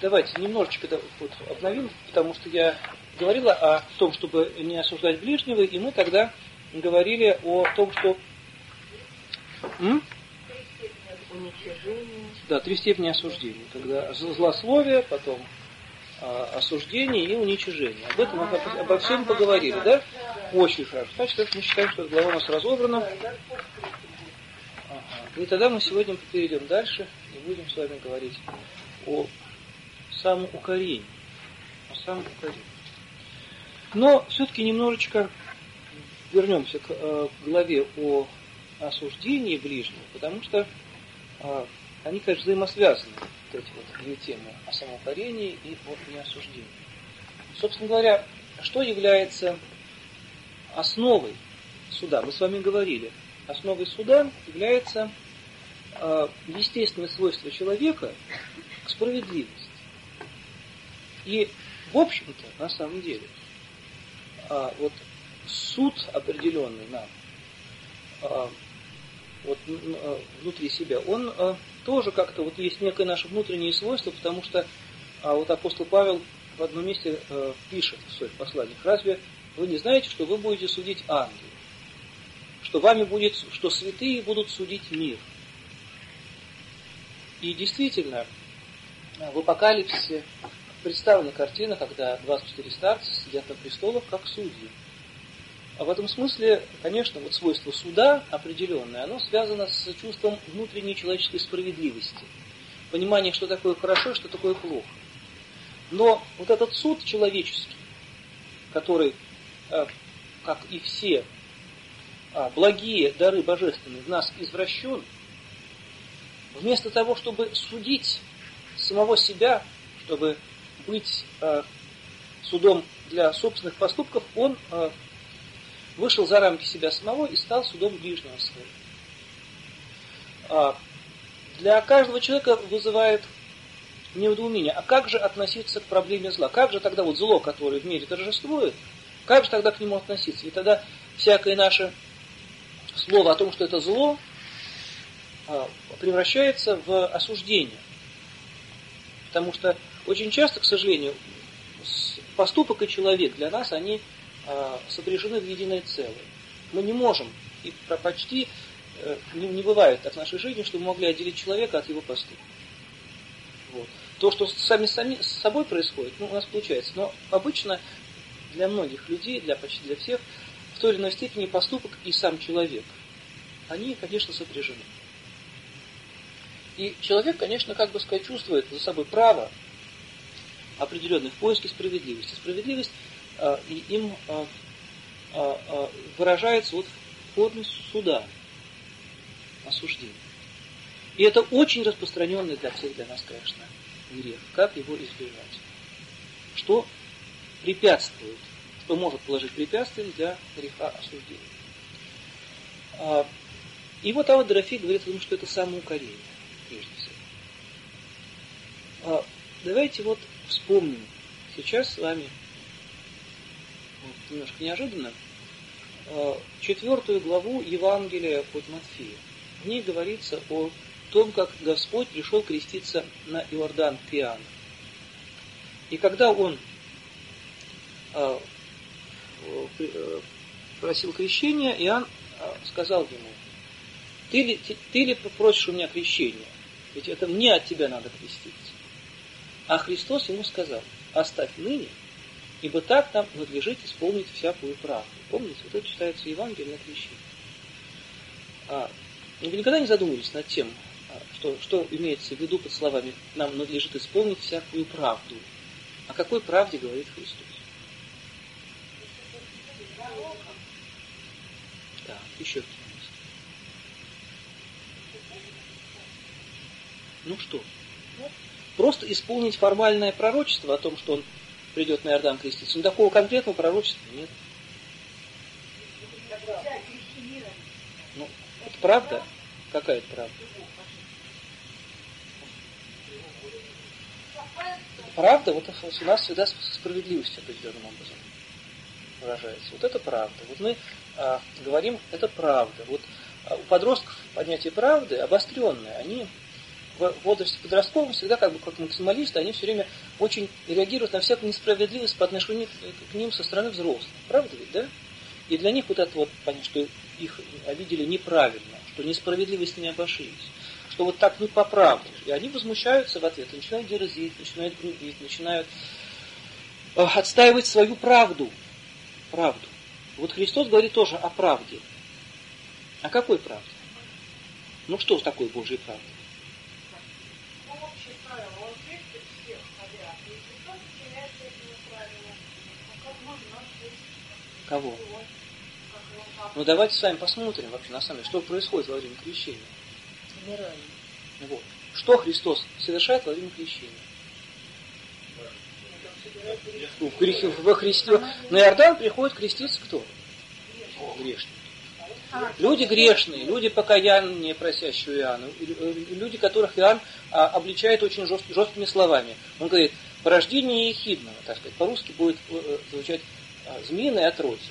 давайте немножечко вот обновим, потому что я говорила о том, чтобы не осуждать ближнего, и мы тогда говорили о том, что... Уничижение. Да, 3 степени осуждения. Когда злословие, потом осуждение и уничижение. Об этом мы обо всем поговорили, да? Очень хорошо. Значит, мы считаем, что эта глава у нас разобрана. Ага. И тогда мы сегодня перейдем дальше и будем с вами говорить о самоукорении. О самоукорении. Но все-таки немножечко вернемся к главе о осуждении ближнего, потому что они, конечно, взаимосвязаны, вот эти вот две темы о самоукорении и о неосуждении. Собственно говоря, что является основой суда? Мы с вами говорили, основой суда является естественное свойство человека к справедливости. И, в общем-то, на самом деле, вот суд определенный нам, вот внутри себя, он тоже как-то вот есть некое наше внутреннее свойство, потому что вот апостол Павел в одном месте пишет в своих посланиях: разве вы не знаете, что вы будете судить ангелов? Что вами будет, что святые будут судить мир? И действительно, в Апокалипсисе представлена картина, когда 24 старца сидят на престолах как судьи. А в этом смысле, конечно, вот свойство суда определенное, оно связано с чувством внутренней человеческой справедливости. Понимание, что такое хорошо, что такое плохо. Но вот этот суд человеческий, который, как и все благие дары божественные, в нас извращен, вместо того, чтобы судить самого себя, чтобы быть судом для собственных поступков, он вышел за рамки себя самого и стал судом ближнего своего. Для каждого человека вызывает недоумение, а как же относиться к проблеме зла? Как же тогда вот зло, которое в мире торжествует, как же тогда к нему относиться? И тогда всякое наше слово о том, что это зло, превращается в осуждение. Потому что очень часто, к сожалению, поступок и человек для нас, они сопряжены в единое целое. Мы не можем, и почти не бывает так в нашей жизни, что мы могли отделить человека от его поступка. Вот. То, что сами с собой происходит, у нас получается. Но обычно для многих людей, почти для всех, в той или иной степени поступок и сам человек, они, конечно, сопряжены. И человек, конечно, как бы сказать, чувствует за собой право определенное в поиске справедливости. Справедливость и им выражается вот в форме суда, осуждения. И это очень распространенный для всех, для нас, конечно, грех. Как его избежать? Что препятствует, что может положить препятствием для греха осуждения? И вот Авва Дорофей говорит о том, что это самоукорение, прежде всего. Давайте вот вспомним сейчас с вами, немножко неожиданно, 4 главу Евангелия от Матфея. В ней говорится о том, как Господь пришел креститься на Иордан к Иоанну. И когда он просил крещения, Иоанн сказал ему: ты ли просишь у меня крещения? Ведь это мне от тебя надо креститься. А Христос ему сказал: оставь ныне, ибо так нам надлежит исполнить всякую правду. Помните, вот это читается Евангелие на крещение. Вы никогда не задумывались над тем, что имеется в виду под словами «нам надлежит исполнить всякую правду»? О какой правде говорит Христос? Да, еще кто-нибудь. Ну что? Просто исполнить формальное пророчество о том, что он придет на Иордан креститься. Но такого конкретного пророчества нет. Ну, это правда? Какая это правда? Правда, вот у нас всегда справедливость определенным образом выражается. Вот это правда. Вот мы говорим, это правда. Вот у подростков понятие правды обостренное. Они в возрасте подростковом всегда как максималисты, они все время очень реагируют на всякую несправедливость по отношению к ним со стороны взрослых. Правда ведь, да? И для них вот это вот, понятно, что их обидели неправильно, что несправедливо с ними обошлись, что вот так не по правде. И они возмущаются в ответ, начинают дерзить, начинают грубить, начинают отстаивать свою правду. Правду. Вот Христос говорит тоже о правде. О какой правде? Ну что такое Божья правда? Кого? Ну давайте с вами посмотрим вообще на самом деле, что происходит во время крещения. Вот. Что Христос совершает во время крещения? Во Христе. На Иордан приходит креститься кто? Грешники. Люди грешные, люди покаянные, просящие Иоанна, люди, которых Иоанн обличает очень жесткими словами. Он говорит, порождение ехидного, так сказать, по-русски будет звучать змеиное отродье.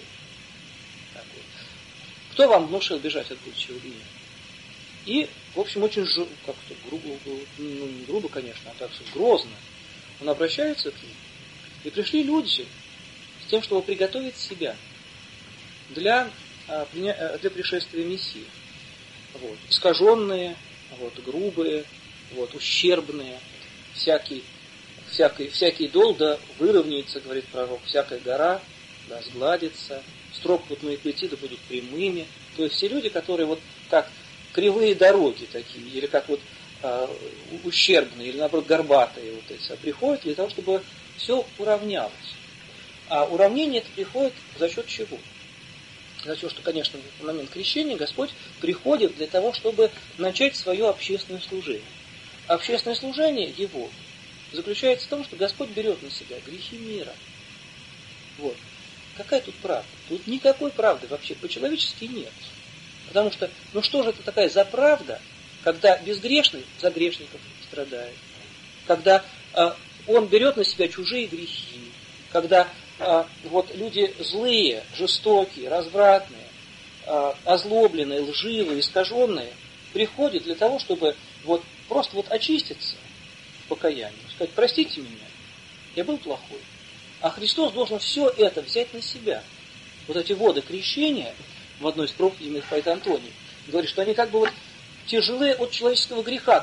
Кто вам внушил бежать от будущего дня? И, в общем, очень как-то не грубо, конечно, а так сказать, грозно. Он обращается к ним. И пришли люди с тем, чтобы приготовить себя для пришествия Мессии. Вот. Искаженные, вот, грубые, вот, ущербные, всякий дол да выровняется, говорит пророк, всякая гора да сгладится, стропутные пути да будут прямыми. То есть все люди, которые вот как кривые дороги такие, или как вот ущербные, или наоборот горбатые вот эти, приходят для того, чтобы все уравнялось. А уравнение это приходит за счет чего? За счет, что, конечно, в момент крещения Господь приходит для того, чтобы начать свое общественное служение. Общественное служение Его заключается в том, что Господь берет на себя грехи мира. Вот. Какая тут правда? Тут никакой правды вообще по-человечески нет. Потому что, ну что же это такая за правда, когда безгрешный за грешников страдает, когда он берет на себя чужие грехи, когда вот люди злые, жестокие, развратные, озлобленные, лживые, искаженные приходят для того, чтобы вот просто вот очиститься в покаянии, сказать, простите меня, я был плохой. А Христос должен все это взять на себя. Вот эти воды крещения, в одной из проповедей Митрополит Антоний говорит, что они как бы вот тяжелы от человеческого греха,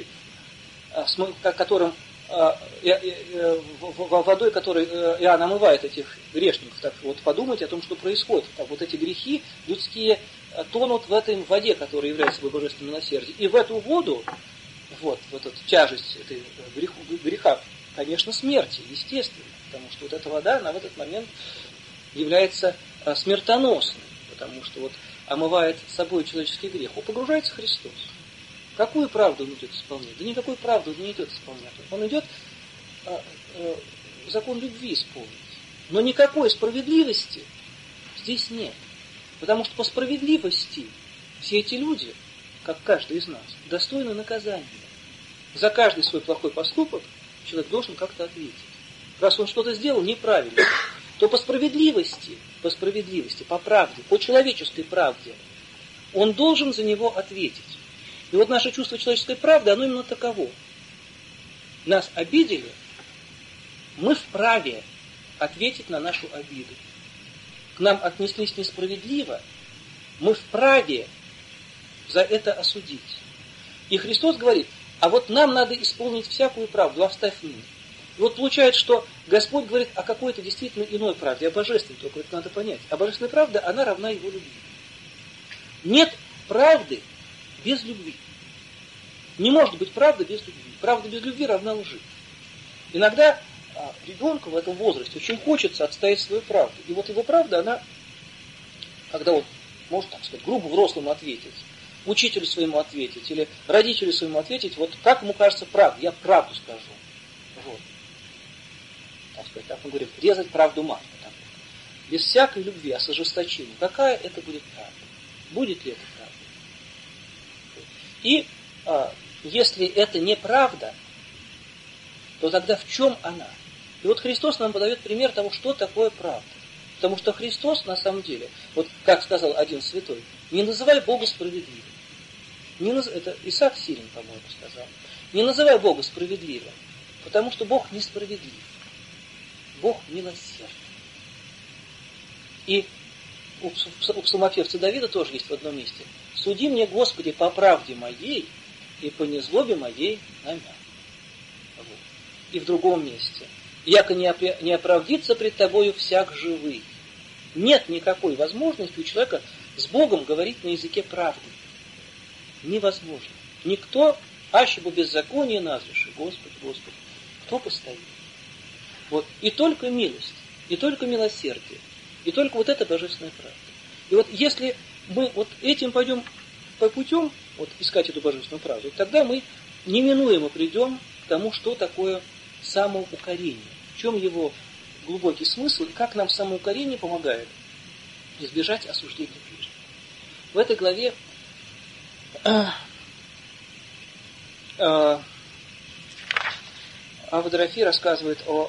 которым водой, которой Иоанн омывает этих грешников. Так вот подумайте о том, что происходит. Так, вот эти грехи людские тонут в этой воде, которая является собой божественное милосердие. И в эту воду, вот, в эту тяжесть этой греха, конечно, смерти, естественно. Потому что вот эта вода, она в этот момент является смертоносной. Потому что вот омывает собой человеческий грех. Погружается Христос. Какую правду он идет исполнять? Да никакой правды он не идет исполнять. Он идет закон любви исполнить. Но никакой справедливости здесь нет. Потому что по справедливости все эти люди, как каждый из нас, достойны наказания. За каждый свой плохой поступок человек должен как-то ответить. Раз он что-то сделал неправильно, то по справедливости, по правде, по человеческой правде, он должен за него ответить. И вот наше чувство человеческой правды, оно именно таково. Нас обидели, мы вправе ответить на нашу обиду. К нам отнеслись несправедливо, мы вправе за это осудить. И Христос говорит, а вот нам надо исполнить всякую правду, оставь мне. И вот получается, что Господь говорит о какой-то действительно иной правде, о божественной, только это надо понять. А божественная правда, она равна Его любви. Нет правды без любви. Не может быть правды без любви. Правда без любви равна лжи. Иногда ребенку в этом возрасте очень хочется отстоять свою правду. И вот его правда, она, когда он может, так сказать, грубо взрослому ответить, учителю своему ответить, или родителю своему ответить, вот как ему кажется правда, я правду скажу. Вот. Так сказать, так мы говорим, резать правду матку. Без всякой любви, а с ожесточением. Какая это будет правда? Будет ли это правда? И если это неправда, то тогда в чем она? И вот Христос нам подает пример того, что такое правда. Потому что Христос, на самом деле, вот как сказал один святой, не называй Бога справедливым. Это Исаак Сирин, по-моему, сказал. Не называй Бога справедливым, потому что Бог несправедлив. Бог милосердный. И у псалмопевца Давида тоже есть в одном месте. «Суди мне, Господи, по правде моей и по незлобе моей на меня». Вот. И в другом месте. «Яко не оправдится пред тобою всяк живый». Нет никакой возможности у человека с Богом говорить на языке правды. Невозможно. Никто, аще бы беззаконие назреши, Господи, Господи, кто постоит? Вот. И только милость, и только милосердие, и только вот эта божественная правда. И вот если мы вот этим пойдем по путем, вот искать эту божественную правду, тогда мы неминуемо придем к тому, что такое самоукорение, в чем его глубокий смысл, и как нам самоукорение помогает избежать осуждения ближнего. В этой главе Ава-Дорофей рассказывает о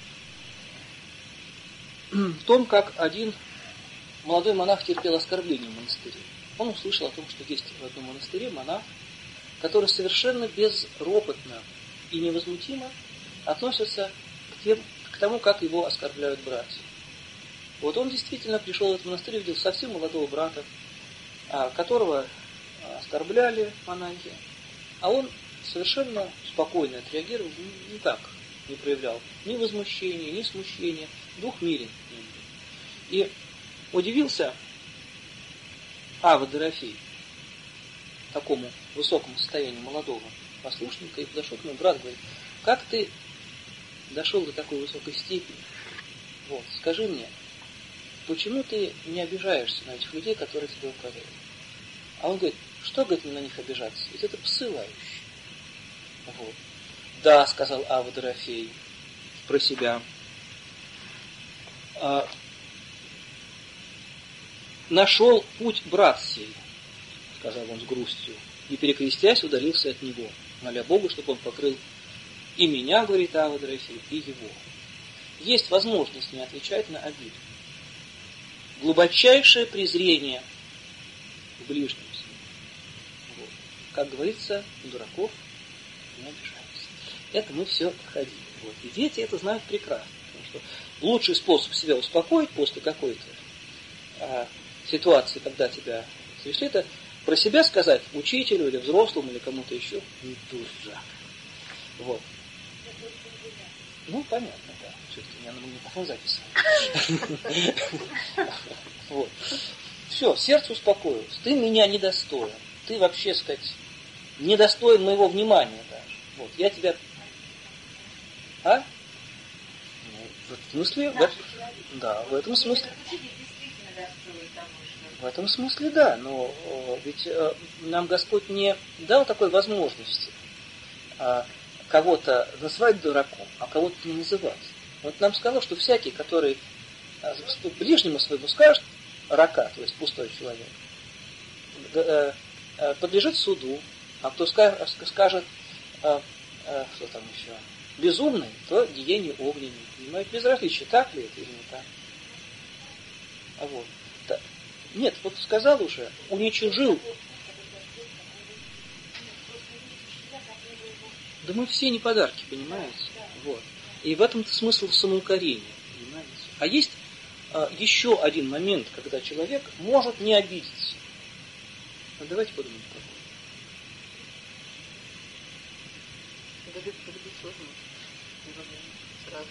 том, как один молодой монах терпел оскорбление в монастыре. Он услышал о том, что есть в одном монастыре монах, который совершенно безропотно и невозмутимо относится к тому, как его оскорбляют братья. Вот он действительно пришел в этот монастырь и видел совсем молодого брата, которого оскорбляли монахи, а он совершенно спокойно отреагировал, никак не проявлял ни возмущения, ни смущения, двухмерен. И удивился Ава-Дорофей такому высокому состоянию молодого послушника и подошел к нему. Брат говорит: как ты дошел до такой высокой степени? Вот, скажи мне, почему ты не обижаешься на этих людей, которые тебя указывают? А он говорит: что, говорит, мне на них обижаться? Ведь это псы лающие. Вот. Да, сказал Ава-Дорофей про себя. Нашел путь брат сей, сказал он с грустью, и, перекрестясь, удалился от него, моля Бога, чтобы он покрыл и меня, говорит Ава-Дорофей, и его. Есть возможность не отвечать на обиду. Глубочайшее презрение к ближнему. Вот. Как говорится, дураков не обижаются. Это мы все ходили. Вот. И дети это знают прекрасно. Потому что лучший способ себя успокоить после какой-то ситуации, когда тебя сошли, это про себя сказать учителю или взрослому или кому-то еще: не дурак. Вот. Ну, понятно, да. Все-таки меня на магнитофон записывали. Вот. Все, сердце успокоилось. Ты меня недостоин. Ты вообще, сказать, недостоин моего внимания даже. Вот. Я тебя... А? Ну, в смысле? Да, в этом смысле. В этом смысле, да. Но ведь нам Господь не дал такой возможности кого-то называть дураком, а кого-то не называть. Вот нам сказал, что всякий, который ближнему своему скажет рака, то есть пустой человек, подлежит суду, а кто скажет, что там еще, безумный, то гиене огненной. Понимаете, без различия, так ли это или не так. Вот. Да. Нет, вот сказал уже, уничижил. Да мы все не подарки, понимаете? Вот. И в этом-то смысл самоукорения, понимаете? А есть еще один момент, когда человек может не обидеться. Ну, давайте подумаем такое. Победить сложно. Сразу.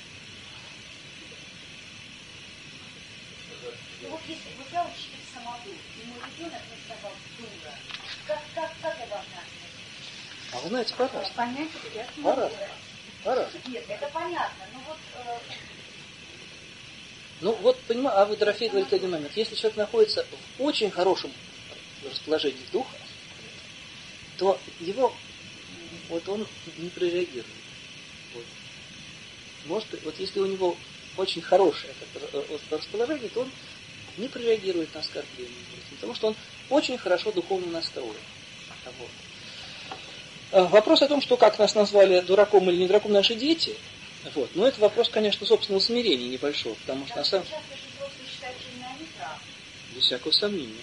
Ну вот если бы я учитель самодур, и мой ребенок мне сказал дура, как я должна ответить? А вы знаете, по-разному. Понять, я По-разному. Нет, это понятно, но вот... Ну вот, понимаю, Ава-Дорофей говорит один момент. Если человек находится в очень хорошем расположении духа, то его, вот он не прореагирует. Вот. Может, вот если у него очень хорошее расположение, то он не прореагирует на оскорбление. Потому что он очень хорошо духовно настроен. Вот. Вопрос о том, что как нас назвали дураком или не дураком наши дети, вот. Но это вопрос, конечно, собственного смирения небольшого, потому что на самом деле... Без всякого сомнения.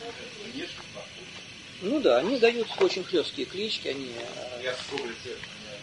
Ну да, они дают очень хлесткие клички, они... Я с улицы.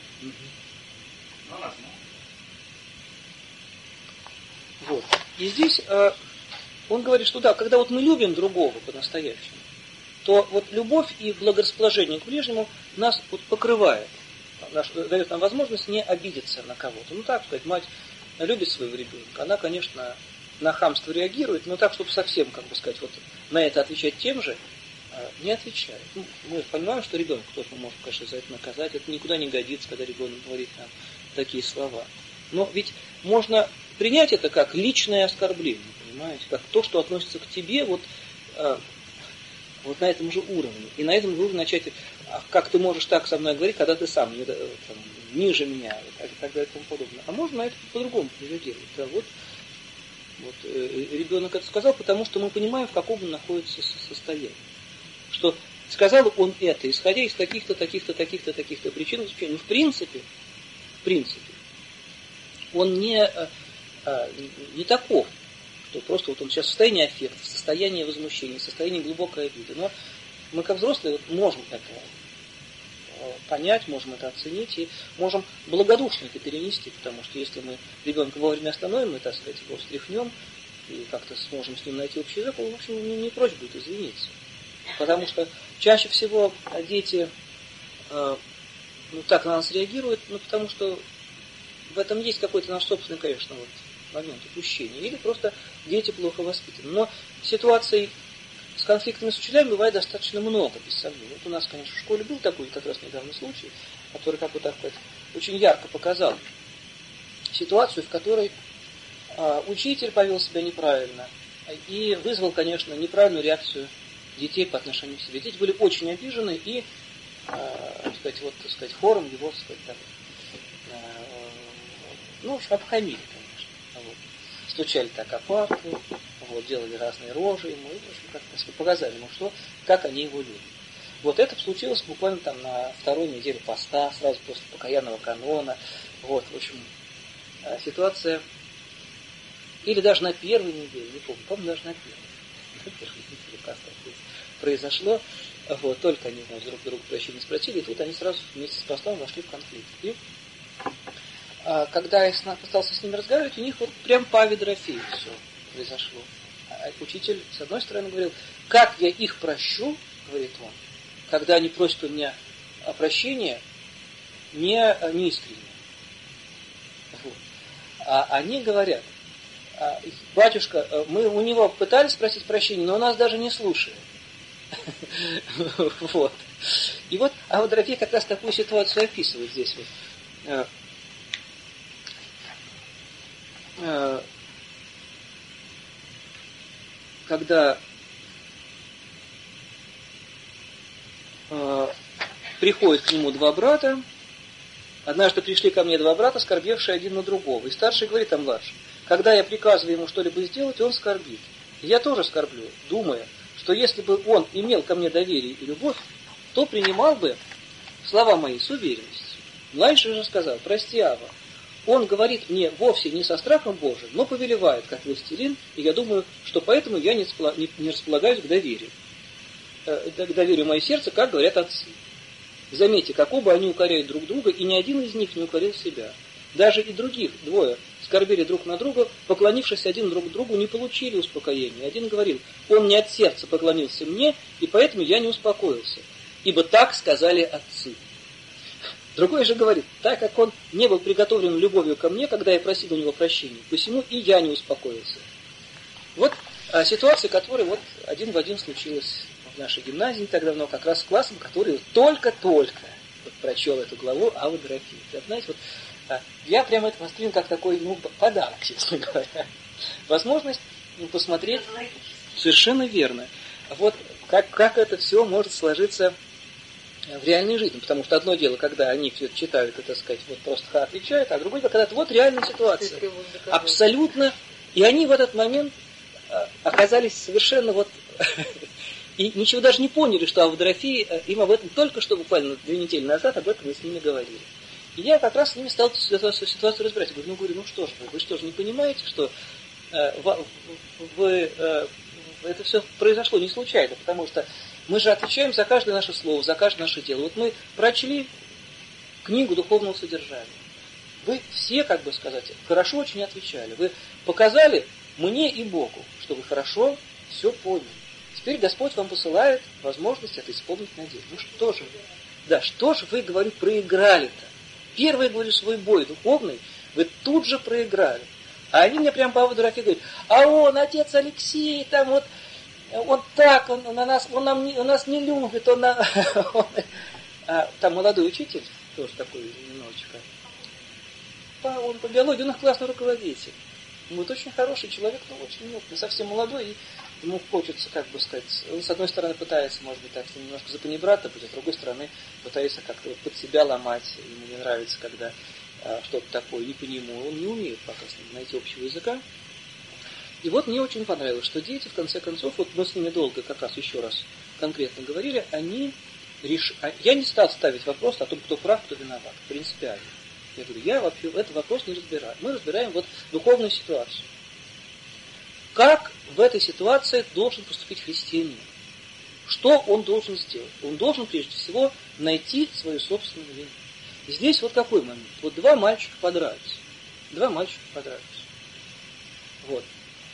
Вот. И здесь он говорит, что да, когда вот мы любим другого по-настоящему, то вот любовь и благорасположение к ближнему нас вот покрывает, дает нам возможность не обидеться на кого-то. Ну так сказать, мать любит своего ребенка, она, конечно, на хамство реагирует, но так, чтобы совсем, как бы сказать, вот на это отвечать тем же, не отвечает. Ну, мы понимаем, что ребенка кто-то может, конечно, за это наказать, это никуда не годится, когда ребенок говорит нам такие слова. Но ведь можно принять это как личное оскорбление, понимаете, как то, что относится к тебе, вот на этом же уровне. И на этом нужно начать, как ты можешь так со мной говорить, когда ты сам ниже меня, и так далее и тому подобное. А можно на это по-другому реагировать. Да, вот ребенок это сказал, потому что мы понимаем, в каком он находится состоянии. Что сказал он это, исходя из таких-то причин, ну, в принципе, он не таков, что просто вот он сейчас в состоянии аффекта, в состоянии возмущения, в состоянии глубокой обиды. Но мы, как взрослые, вот можем это понять, можем это оценить и можем благодушно это перенести, потому что если мы ребенка вовремя остановим, мы, так сказать, его встряхнем и как-то сможем с ним найти общий язык, он, в общем, не прочь будет извиниться. Потому что чаще всего дети так на нас реагируют, потому что в этом есть какой-то наш собственный, конечно, вот момент упущения. Или просто дети плохо воспитаны. Но ситуаций с конфликтами с учителями бывает достаточно много, без сомнения. Вот у нас, конечно, в школе был такой как раз недавний случай, который, как бы так сказать, очень ярко показал ситуацию, в которой учитель повел себя неправильно и вызвал, конечно, неправильную реакцию детей по отношению к себе. Дети были очень обижены и, хором его, в общем, обхамили, конечно. Вот. Стучали так о парту, делали разные рожи ему, и, в общем, как-то показали ему, как они его любят. Вот это случилось буквально там на второй неделе поста, сразу после покаянного канона. Вот, в общем, ситуация, или даже на первой неделе, не помню, даже на первой неделе поста произошло. Вот, только они друг прощения спросили, и тут они сразу вместе с постом вошли в конфликт. И когда я остался с ними разговаривать, у них вот прям по Авидрофею все произошло. Учитель, с одной стороны, говорил, как я их прощу, говорит он, когда они просят у меня о прощении, не искренне. Вот. А они говорят, батюшка, мы у него пытались спросить прощения, но он нас даже не слушает. Вот. И вот Авидрофей как раз такую ситуацию описывает здесь. Когда приходят к нему два брата, однажды пришли ко мне два брата, скорбевшие один на другого. И старший говорит о младшем, когда я приказываю ему что-либо сделать, он скорбит. И я тоже скорблю, думая, что если бы он имел ко мне доверие и любовь, то принимал бы слова мои с уверенностью. Младший же сказал, прости, Ава, он говорит мне вовсе не со страхом Божиим, но повелевает, как властелин, и я думаю, что поэтому я не располагаюсь к доверию. К доверию мое сердце, как говорят отцы. Заметьте, как оба они укоряют друг друга, и ни один из них не укорил себя. Даже и других двое скорбели друг на друга, поклонившись один друг другу, не получили успокоения. Один говорил, он не от сердца поклонился мне, и поэтому я не успокоился. Ибо так сказали отцы. Другой же говорит, так как он не был приготовлен любовью ко мне, когда я просил у него прощения, посему и я не успокоился. Вот ситуация, которая вот один в один случилась в нашей гимназии не так давно, как раз с классом, который только-только прочел эту главу Авидрофея. Знаете, вот, я прямо это воспринял как такой подарок, честно говоря. Возможность посмотреть совершенно верно. Вот как это все может сложиться в реальной жизни. Потому что одно дело, когда они все это читают и, так сказать, вот просто отвечают, а другое дело, когда это вот реальная ситуация. Абсолютно. И они в этот момент оказались совершенно вот... И ничего даже не поняли, что Авидрофей, им об этом только что буквально 2 недели назад об этом мы с ними говорили. И я как раз с ними стал эту ситуацию разбирать. Я говорю, что ж вы что же не понимаете, что вы это все произошло не случайно, потому что мы же отвечаем за каждое наше слово, за каждое наше дело. Вот мы прочли книгу духовного содержания. Вы все, как бы сказать, хорошо очень отвечали. Вы показали мне и Богу, что вы хорошо все поняли. Теперь Господь вам посылает возможность это исполнить на деле. Ну что же вы? Да, что же вы, говорю, проиграли-то? Первый, говорю, свой бой духовный вы тут же проиграли. А они мне прям по дураке говорят, а он, отец Алексей, там вот, он так, он нас не любит, там молодой учитель, тоже такой немножечко, он по биологии, он классный руководитель. Вот очень хороший человек, но очень опытный, совсем молодой, и ему хочется, как бы сказать, он с одной стороны пытается, может быть, так немножко за панибрата быть, а с другой стороны пытается как-то вот под себя ломать. Ему не нравится, когда что-то такое не по нему. Он не умеет пока с ним найти общего языка. И вот мне очень понравилось, что дети, в конце концов, вот мы с ними долго как раз еще раз конкретно говорили, я не стал ставить вопрос о том, кто прав, кто виноват, принципиально. Я говорю, я вообще этот вопрос не разбираю. Мы разбираем вот духовную ситуацию. Как в этой ситуации должен поступить христианин? Что он должен сделать? Он должен прежде всего найти свою собственную вину. И здесь вот какой момент? Вот два мальчика подрались. Вот.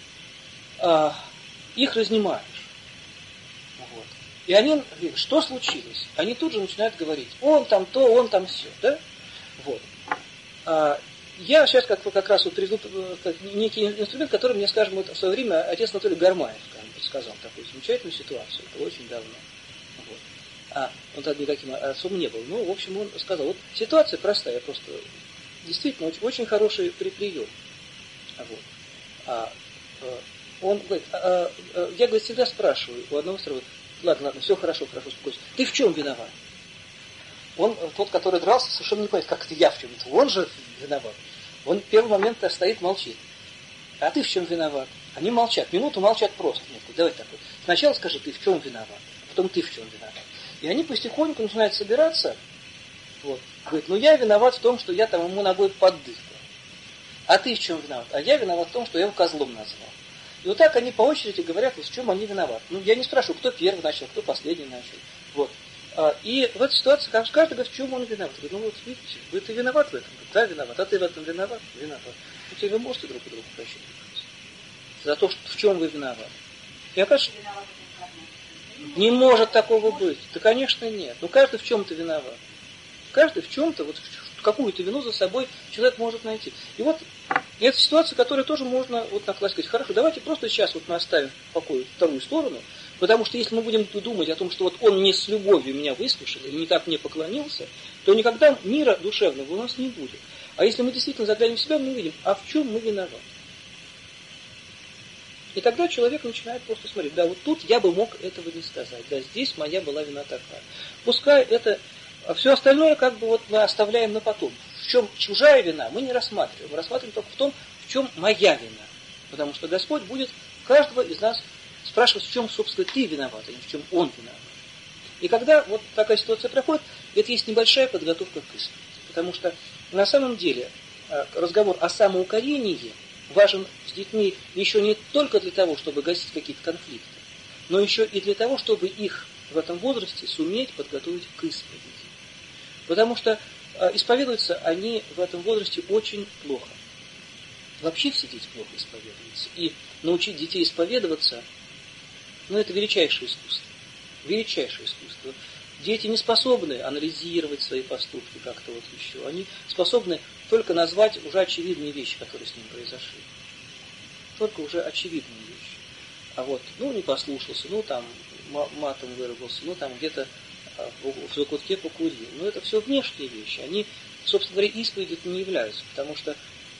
Их разнимаешь. Вот. И они говорят, что случилось? Они тут же начинают говорить, он там то, он там все. Да? Вот. Я сейчас как раз вот приведу некий инструмент, который мне, скажем, вот в свое время отец Анатолий Гармаев подсказал такую замечательную ситуацию. Это очень давно. Вот. Он тогда никаким отцом не был. Ну, в общем, он сказал, вот ситуация простая, просто действительно очень, очень хороший прием. Вот. Он говорит, я, говорит, всегда спрашиваю у одного сразу, ладно, все хорошо, успокойся. Ты в чем виноват? Он, тот, который дрался, совершенно не понимает, как это я в чем-то. Он же виноват. Он в первый момент стоит, молчит. А ты в чем виноват? Они молчат. Минуту молчат просто. Нет, давай так вот. Сначала скажи, ты в чем виноват. Потом ты в чем виноват. И они потихоньку начинают собираться. Вот. Говорит, ну я виноват в том, что я там ему ногой поддыхал. А ты в чем виноват? А я виноват в том, что я его козлом назвал. И вот так они по очереди говорят, вот в чем они виноваты. Ну, я не спрашиваю, кто первый начал, кто последний начал. Вот. И в этой ситуации каждый говорит, в чем он виноват. Говорит, ну вот видите, вы-то виноват в этом? Говорит, да, виноват. А ты в этом виноват? Виноват. Ну, теперь вы можете друг у друга прощать за то, что, в чем вы виноваты. Я кажется, не может такого быть. Да, конечно, нет. Ну, каждый в чем-то виноват. Каждый в чем-то, вот какую-то вину за собой человек может найти. И вот это ситуация, которую тоже можно вот так сказать, хорошо, давайте просто сейчас вот мы оставим в покое вторую сторону, потому что если мы будем думать о том, что вот он не с любовью меня выслушал и никак не поклонился, то никогда мира душевного у нас не будет. А если мы действительно заглянем в себя, мы увидим, а в чем мы виноваты. И тогда человек начинает просто смотреть, да, вот тут я бы мог этого не сказать, да, здесь моя была вина такая. Пускай это, а все остальное как бы вот мы оставляем на потом. В чем чужая вина, мы не рассматриваем. Мы рассматриваем только в том, в чем моя вина. Потому что Господь будет каждого из нас спрашивать, в чем, собственно, ты виноват, а не в чем он виноват. И когда вот такая ситуация проходит, это есть небольшая подготовка к исповеди. Потому что на самом деле разговор о самоукорении важен с детьми еще не только для того, чтобы гасить какие-то конфликты, но еще и для того, чтобы их в этом возрасте суметь подготовить к исповеди. Потому что исповедуются они в этом возрасте очень плохо. Вообще все дети плохо исповедуются. И научить детей исповедоваться, ну, это величайшее искусство. Величайшее искусство. Дети не способны анализировать свои поступки как-то вот еще. Они способны только назвать уже очевидные вещи, которые с ним произошли. Только уже очевидные вещи. А вот, ну, не послушался, ну, там, матом выругался, ну, там, где-то в закутке покурил. Но это все внешние вещи. Они, собственно говоря, исповедью не являются, потому что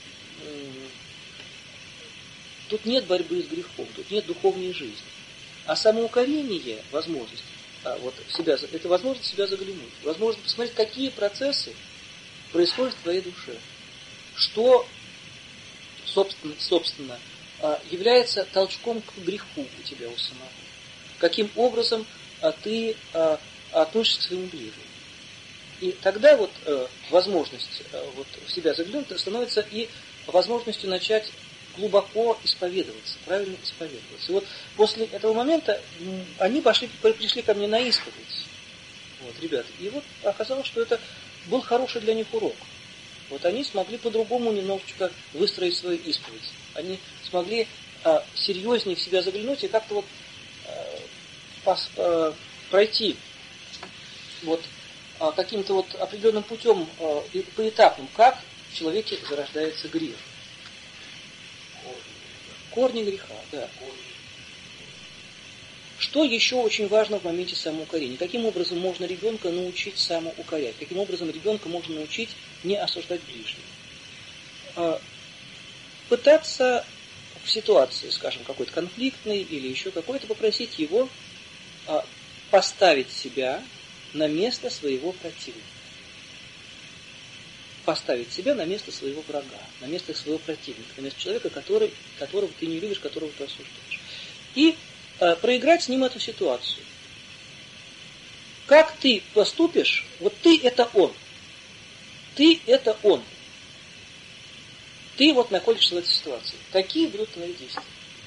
тут нет борьбы с грехом, тут нет духовной жизни. А самоукорение, возможность, вот себя, это возможность себя заглянуть, возможность посмотреть, какие процессы происходят в твоей душе, что, собственно, является толчком к греху у тебя у самого, каким образом ты относишься к своему ближнему. И тогда вот возможность вот в себя заглянуть становится и возможностью начать глубоко исповедоваться, правильно исповедоваться. И вот после этого момента они пришли ко мне на исповедь. Вот, ребята. И вот оказалось, что это был хороший для них урок. Вот они смогли по-другому немножечко выстроить свою исповедь. Они смогли серьезнее в себя заглянуть и как-то вот пройти вот каким-то вот определенным путем поэтапным, как в человеке зарождается грех. Корни греха, да. Что еще очень важно в моменте самоукорения? Каким образом можно ребенка научить самоукорять? Каким образом ребенка можно научить не осуждать ближнего? Пытаться в ситуации, скажем, какой-то конфликтной или еще какой-то, попросить его поставить себя на место своего противника. Поставить себя на место своего врага, на место своего противника, на место человека, которого ты не любишь, которого ты осуждаешь. И проиграть с ним эту ситуацию. Как ты поступишь, вот ты это он. Ты это он. Ты вот находишься в этой ситуации. Какие будут твои действия?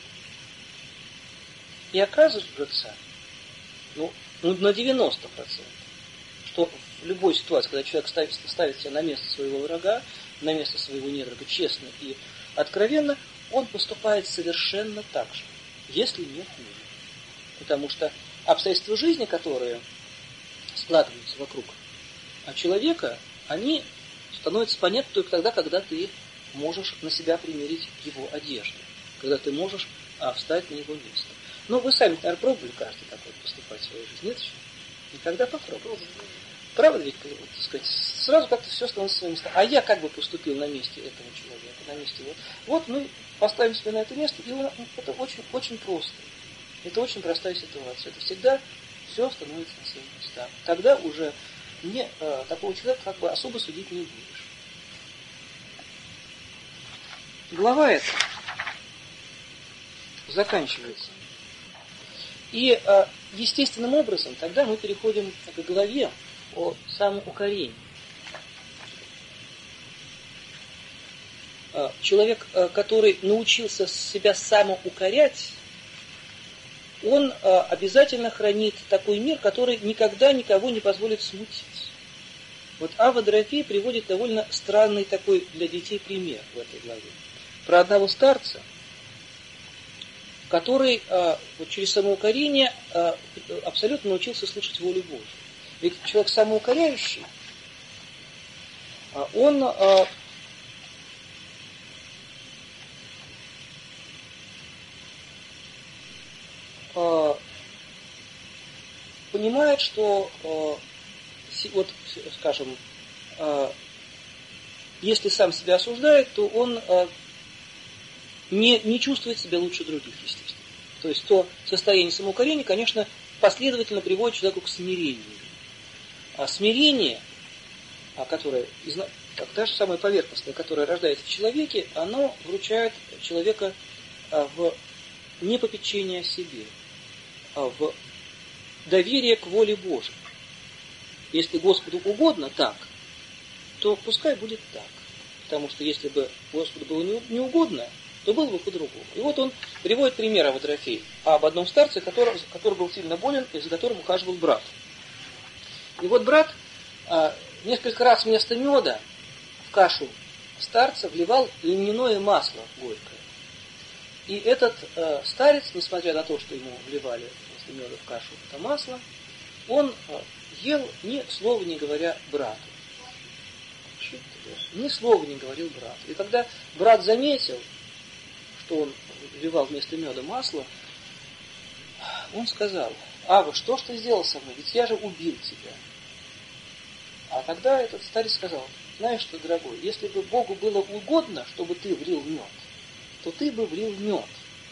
И оказывается, на 90%, что в любой ситуации, когда человек ставит себя на место своего врага, на место своего недруга, честно и откровенно, он поступает совершенно так же, если не хуже. Потому что обстоятельства жизни, которые складываются вокруг человека, они становятся понятны только тогда, когда ты можешь на себя примерить его одежду, когда ты можешь встать на его место. Но вы сами, наверное, пробовали каждый такой поступать в своей жизни, нет еще? Никогда попробовали. Правда ведь, так сказать, сразу как-то все становится своим местом. А я как бы поступил на месте этого человека, на месте его. Вот мы поставим себя на это место, и это очень, очень просто. Это очень простая ситуация. Это всегда все становится на свои места. Тогда уже такого человека как бы особо судить не будешь. Глава эта заканчивается. И естественным образом тогда мы переходим к главе о самоукорении. Человек, который научился себя самоукорять, он обязательно хранит такой мир, который никогда никого не позволит смутить. Вот Ава Дорофей приводит довольно странный такой для детей пример в этой главе. Про одного старца, который вот через самоукорение абсолютно научился слушать волю Божию. Ведь человек самоукоряющий, он понимает, что вот, скажем, если сам себя осуждает, то он не чувствует себя лучше других, естественно. То есть то состояние самоукорения, конечно, последовательно приводит человеку к смирению. А смирение, которое, даже самое поверхностное, которое рождается в человеке, оно вручает человека в непопечение о себе, в доверие к воле Божией. Если Господу угодно так, то пускай будет так. Потому что если бы Господу было не угодно, то было бы по-другому. И вот он приводит пример Ава Дорофей об одном старце, который был сильно болен и за которым ухаживал брат. И вот брат несколько раз вместо меда в кашу старца вливал льняное масло горькое. И этот старец, несмотря на то, что ему вливали вместо меда в кашу это масло, он ел, ни слова не говоря брату. Ни слова не говорил брату. И когда брат заметил, что он вливал вместо меда масло, он сказал: «Ава, что ж ты сделал со мной? Ведь я же убил тебя». А тогда этот старец сказал: «Знаешь что, дорогой, если бы Богу было угодно, чтобы ты влил мед, то ты бы влил мед».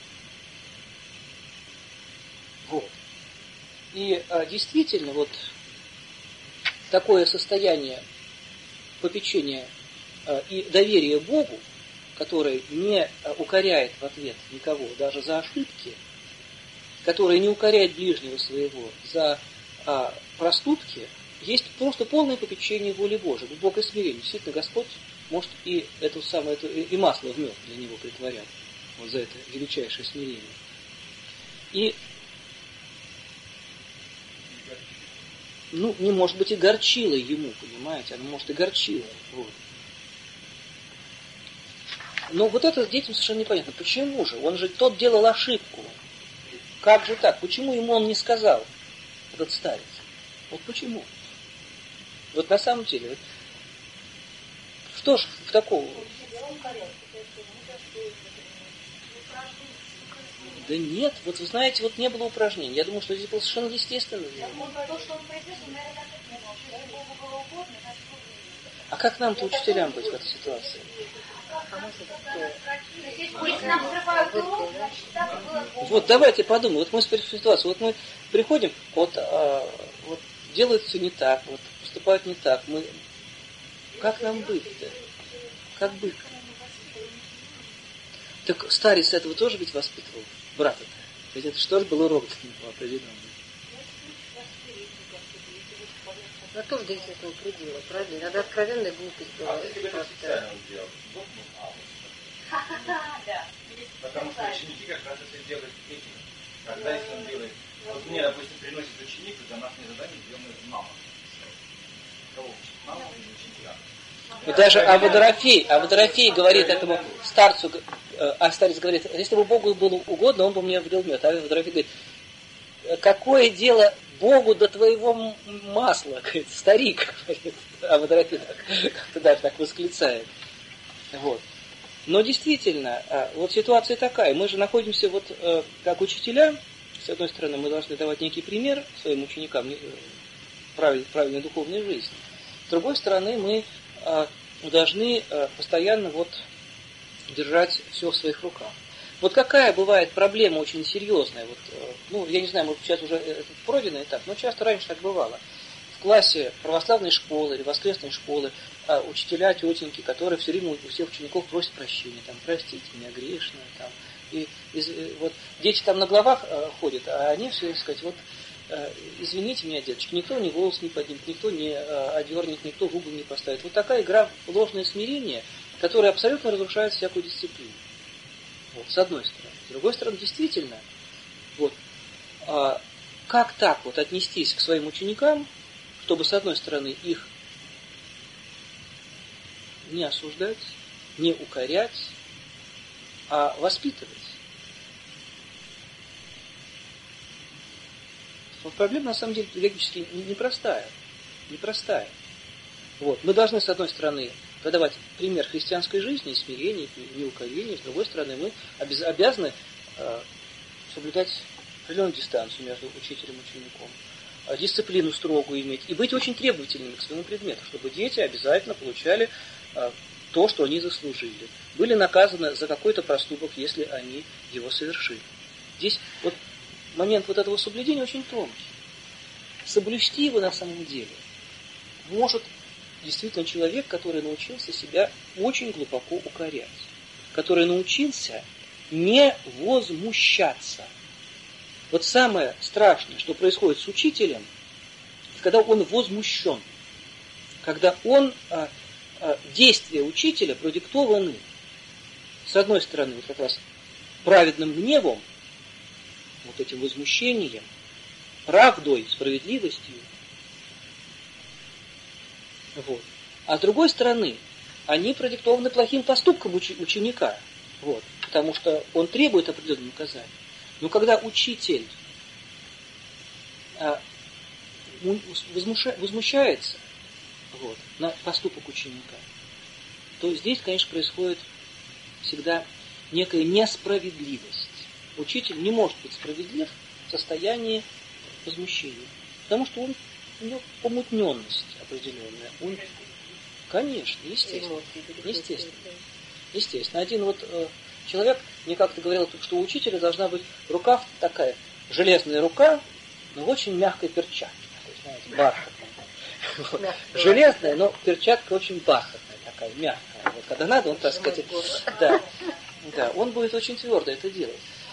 Вот. И действительно, вот такое состояние попечения и доверия Богу, который не укоряет в ответ никого, даже за ошибки, который не укоряет ближнего своего за проступки, есть просто полное попечение воли Божией, глубокое смирение. Действительно, Господь может и это самое, и масло в мед для него притворять. Вот за это величайшее смирение. И, не может быть и горчило ему, понимаете, оно может и горчило. Вот. Но вот это детям совершенно непонятно. Почему же? Он же тот делал ошибку. Как же так? Почему ему он не сказал, этот старец? Вот почему? Вот на самом деле, что ж в такого? Да нет, вот вы знаете, вот не было упражнений. Я думаю, что здесь было совершенно естественно. А как нам-то учителям быть в этой ситуации? Вот давайте подумаем. Вот мы в ситуации, вот мы приходим, вот делают все не так, вот поступают не так. Как нам быть-то? Как быть? Так старец этого тоже ведь воспитывал, брата-то. Ведь это что же был урок определенный. Но тоже до естественного предела, правильно? Иногда откровенная глупость бывает. Потому что ученики как раз это делают этим. Когда если он делает... Вот мне, допустим, приносит ученик, и домашнее задание делает мама. Кого учит? Мама или ученика? И даже Аводорофей говорит этому старцу, а старец говорит, если бы Богу было угодно, он бы мне влил мед. А Аводорофей говорит, какое дело Богу до твоего масла, говорит, старик, говорит. Аводорофей как-то даже так восклицает. Вот. Но действительно, вот ситуация такая. Мы же находимся вот как учителя. С одной стороны, мы должны давать некий пример своим ученикам правильной духовной жизни. С другой стороны, мы должны постоянно вот держать все в своих руках. Вот какая бывает проблема очень серьезная, вот, я не знаю, может сейчас уже это пройденный этап, но часто раньше так бывало. В классе православной школы или воскресной школы учителя, тетеньки, которые все время у всех учеников просят прощения, там, простите меня, грешная, там, вот дети там на главах ходят, а они все, сказать, вот, извините меня, деточки, никто ни голос не поднимет, никто не одернет, никто в угол не поставит. Вот такая игра в ложное смирение, которая абсолютно разрушает всякую дисциплину. Вот, с одной стороны. С другой стороны, действительно, вот, как так вот отнестись к своим ученикам, чтобы, с одной стороны, их не осуждать, не укорять, а воспитывать. Вот проблема, на самом деле, логически непростая. Непростая. Вот. Мы должны, с одной стороны, подавать пример христианской жизни, смирения, неукорения. С другой стороны, мы обязаны соблюдать определенную дистанцию между учителем и учеником, дисциплину строгую иметь и быть очень требовательными к своему предмету, чтобы дети обязательно получали то, что они заслужили. Были наказаны за какой-то проступок, если они его совершили. Здесь вот момент вот этого соблюдения очень тонкий. Соблюсти его на самом деле может действительно человек, который научился себя очень глубоко укорять, который научился не возмущаться. Вот самое страшное, что происходит с учителем, когда он возмущен, когда он действия учителя продиктованы, с одной стороны, вот как раз праведным гневом, вот этим возмущением, правдой, справедливостью, вот. А с другой стороны, они продиктованы плохим поступком ученика, вот, потому что он требует определенного наказания. Но когда учитель возмущается вот, на поступок ученика, то здесь, конечно, происходит всегда некая несправедливость. Учитель не может быть справедлив в состоянии возмущения, потому что у него помутненность определенная. Конечно, естественно. Один вот человек мне как-то говорил, что у учителя должна быть рука такая, железная рука, но в очень мягкой перчатке, знаете, бархатная. Вот. Железная, но перчатка очень бархатная, такая, мягкая. Вот, когда надо, он, так сказать, да, он будет очень твердо это делать.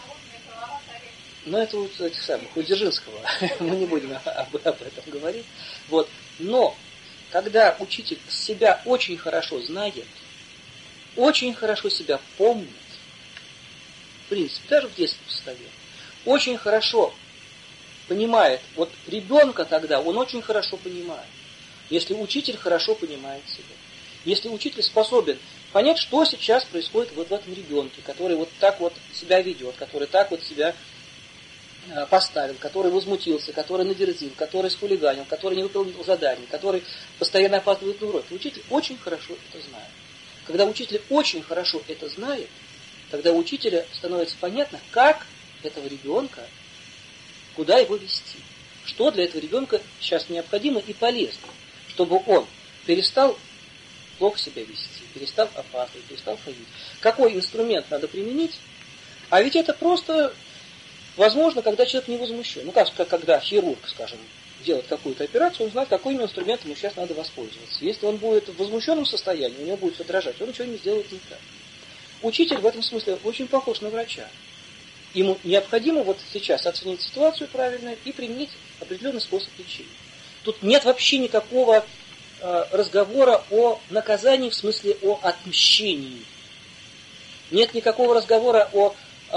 Но это вот этих самых, у Дзержинского, мы не будем об этом говорить. Вот. Но, когда учитель себя очень хорошо знает, очень хорошо себя помнит, в принципе, даже в детстве в составе, очень хорошо понимает, вот ребенка тогда, он очень хорошо понимает, если учитель хорошо понимает себя. Если учитель способен понять, что сейчас происходит вот в этом ребенке, который вот так вот себя ведет, который так вот себя поставил, который возмутился, который надерзил, который схулиганил, который не выполнил задание, который постоянно опаздывает на уроки. Учитель очень хорошо это знает. Когда учитель очень хорошо это знает, тогда у учителя становится понятно, как этого ребенка, куда его вести, что для этого ребенка сейчас необходимо и полезно, чтобы он перестал плохо себя вести, перестал опаздывать, перестал ходить. Какой инструмент надо применить? А ведь это просто возможно, когда человек не возмущен. Ну, как когда хирург, скажем, делает какую-то операцию, он знает, каким инструментом ему сейчас надо воспользоваться. Если он будет в возмущенном состоянии, у него будет все дрожать, он ничего не сделает не так. Учитель в этом смысле очень похож на врача. Ему необходимо вот сейчас оценить ситуацию правильно и применить определенный способ лечения. Тут нет вообще никакого разговора о наказании, в смысле о отмщении. Нет никакого разговора о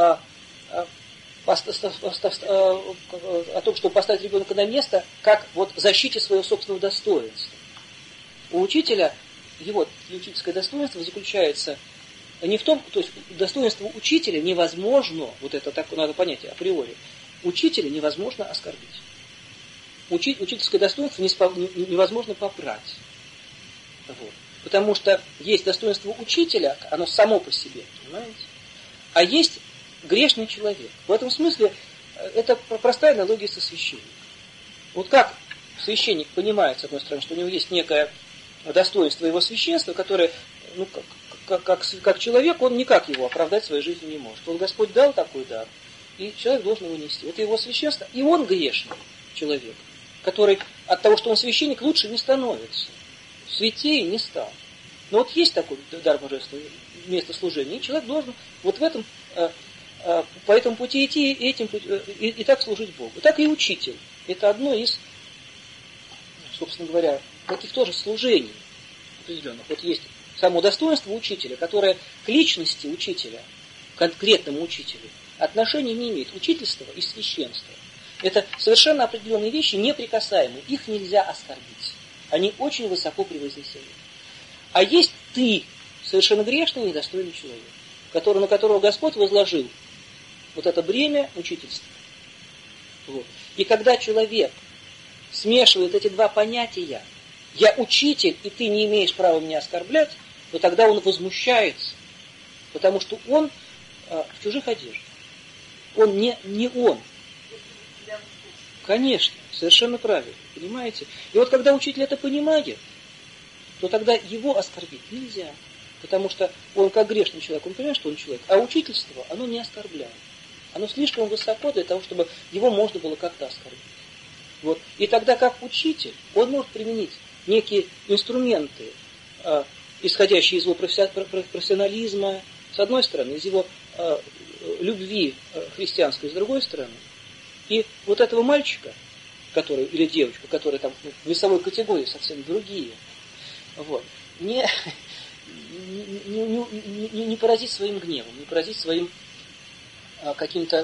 том, чтобы поставить ребенка на место, как вот защите своего собственного достоинства. У учителя, его учительское достоинство заключается не в том, то есть достоинство учителя невозможно, вот это так надо понять априори, учителя невозможно оскорбить. Учительское достоинство невозможно попрать. Вот. Потому что есть достоинство учителя, оно само по себе, понимаете? А есть грешный человек. В этом смысле это простая аналогия со священником. Вот как священник понимает, с одной стороны, что у него есть некое достоинство его священства, которое, ну, как человек, он никак его оправдать своей жизнью не может. Вот Господь дал такой дар, и человек должен его нести. Это его священство, и он грешный человек, который от того, что он священник, лучше не становится, святее не стал. Но вот есть такой дар божественного, место служения, и человек должен вот в этом, по этому пути идти и так служить Богу. Так и учитель. Это одно из, собственно говоря, таких тоже служений определенных. Вот есть само достоинство учителя, которое к личности учителя, конкретному учителю, отношения не имеет. Учительство и священство. Это совершенно определенные вещи, неприкасаемые. Их нельзя оскорбить. Они очень высоко превознесены. А есть ты, совершенно грешный и недостойный человек, на которого Господь возложил вот это бремя учительства. Вот. И когда человек смешивает эти два понятия, я учитель, и ты не имеешь права меня оскорблять, то тогда он возмущается, потому что он в чужих одеждах. Он не он. Конечно, совершенно правильно, понимаете? И вот когда учитель это понимает, то тогда его оскорбить нельзя. Потому что он как грешный человек, он понимает, что он человек. А учительство, оно не оскорбляет. Оно слишком высоко для того, чтобы его можно было как-то оскорбить. Вот. И тогда как учитель, он может применить некие инструменты, исходящие из его профессионализма, с одной стороны, из его любви христианской, с другой стороны. И вот этого мальчика, который, или девочку, которые там в весовой категории совсем другие, вот, не поразить своим гневом, не поразить своим каким-то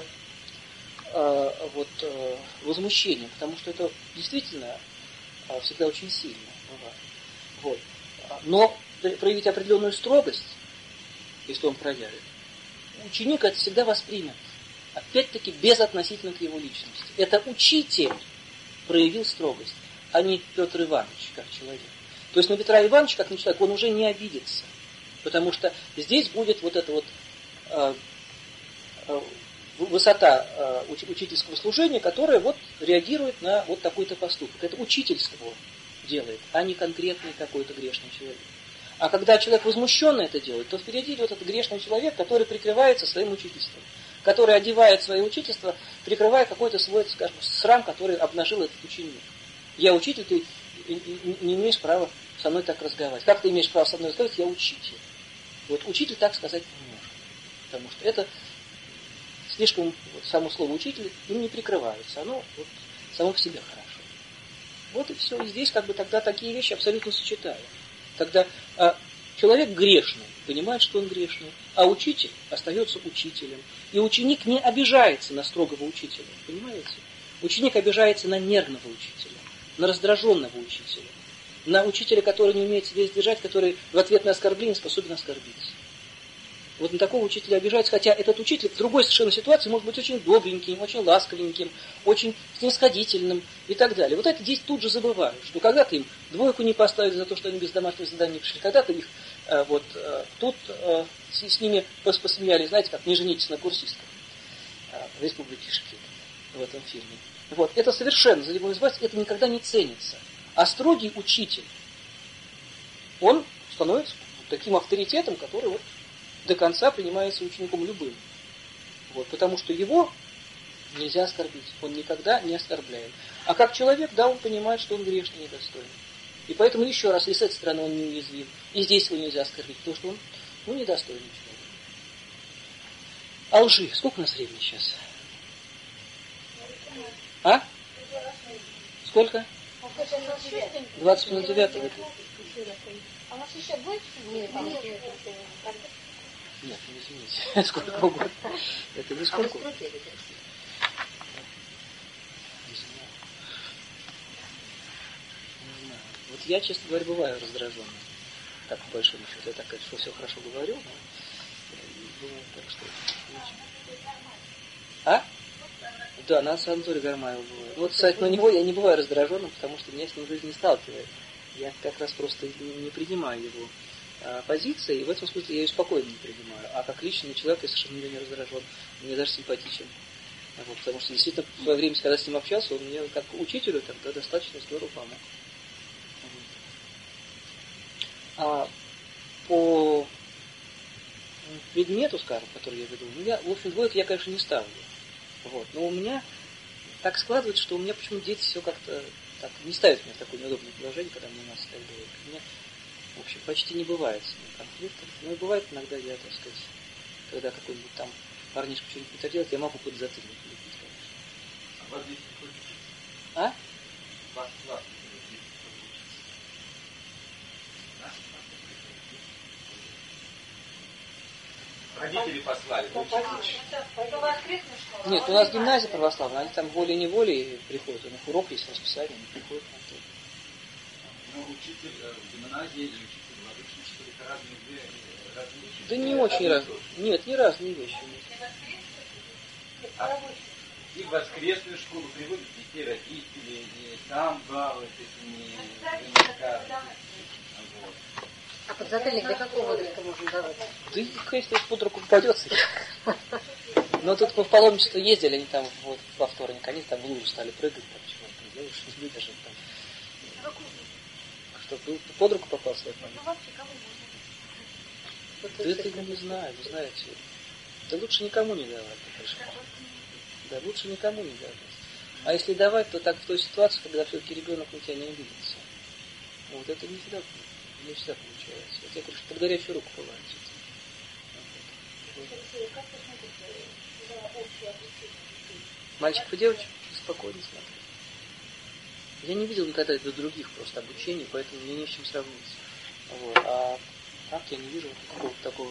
возмущением, потому что это действительно всегда очень сильно бывает. Вот. Но проявить определенную строгость, если он проявит, ученик это всегда воспримет, опять-таки безотносительно к его личности. Это учитель проявил строгость, а не Петр Иванович как человек. То есть на Петра Ивановича, как на человека, он уже не обидится. Потому что здесь будет вот эта вот высота учительского служения, которая вот реагирует на вот такой-то поступок. Это учительство делает, а не конкретный какой-то грешный человек. А когда человек возмущенно это делает, то впереди идет этот грешный человек, который прикрывается своим учительством, который одевает свое учительство, прикрывая какой-то свой, скажем, срам, который обнажил этот ученик. Я учитель, ты не имеешь права со мной так разговаривать. Как ты имеешь право со мной разговаривать? Я учитель. Вот учитель так сказать не может. Потому что это слишком, вот, само слово учитель им не прикрывается. Оно вот само по себе хорошо. Вот и все. И здесь как бы тогда такие вещи абсолютно сочетают. Тогда Человек грешный, понимает, что он грешный, а учитель остается учителем. И ученик не обижается на строгого учителя, понимаете? Ученик обижается на нервного учителя, на раздраженного учителя, на учителя, который не умеет себя сдержать, который в ответ на оскорбление способен оскорбить. Вот на такого учителя обижается, хотя этот учитель в другой совершенно ситуации может быть очень добреньким, очень ласковеньким, очень снисходительным и так далее. Вот это здесь тут же забывают, что когда-то им двойку не поставили за то, что они без домашнего задания пришли, когда-то их тут с ними посмеялись, знаете, как не женитесь на курсистках в Республике Шкет в этом фильме. Вот, это совершенно, за него избавиться, это никогда не ценится. А строгий учитель, он становится таким авторитетом, который вот до конца принимается учеником любым. Вот, потому что его нельзя оскорбить. Он никогда не оскорбляет. А как человек, да, он понимает, что он грешный, недостойный. И поэтому еще раз, и с этой стороны он неуязвим. И здесь его нельзя оскорбить, потому что он недостойный человек. А лжи, сколько у нас времени сейчас? А? Сколько? 20 минут 9. А у нас еще будет? Нет, не извините. Сколько угодно. Это не сколько. Вот я, честно говоря, бываю раздраженным. Так, по большому счету. Я так, конечно, все хорошо говорю, но думаю, так что... А? Да, на Анатолия Гармаева бываю. Вот, кстати, на него я не бываю раздраженным, потому что меня с ним в жизни не сталкивает. Я как раз просто не принимаю его позиции, и в этом смысле я ее спокойно не принимаю. А как личный человек я совершенно не раздражен, мне даже симпатичен. Вот, потому что действительно в свое время, когда с ним общался, он мне как учителю тогда достаточно здорово помог. А по предмету, скажем, который я веду, в общем, двоек я, конечно, не ставлю. Вот. Но у меня так складывается, что у меня почему-то дети все как-то так не ставят меня в такое неудобное положение, когда мне надо ставить двоек. У меня, в общем, почти не бывает с ним конфликтов. Но и бывает иногда, я, так сказать, когда какой-нибудь там парнишка что-нибудь не так делает, я могу подзатыльник лепить, конечно. А вас здесь кто учится? А? Вас класс. Родители послали. Это воскресная школа. Нет, у нас гимназия православная, они там волей-неволей приходят, у них урок есть, расписание, они приходят на то. Ну, учитель в гимназии или учитель в обычной школе, это разные вещи. Да не очень разные. Нет, не разные вещи. И в воскресную школу приводят детей родители, и там бавят, это не кажется. А подзатыльник до какого возраста можно давать? Да если под руку попадется. Но тут мы в паломничество ездили, они там вот во вторник, они там в лужу стали прыгать, там чего-то. Я уж не выдержал там. Что, под руку попался? Да это я не знаю, вы знаете. Да лучше никому не давать. Да лучше никому не давать. А если давать, то так в той ситуации, когда все-таки ребенок на тебя не обидится. Вот это не всегда получается. Вот я говорю, что под горячую руку бывает. Мальчик и девочка спокойно смотрят. Я не видел никогда до других просто обучений, поэтому мне не с чем сравнить. Вот. А так я не вижу какого-то такого.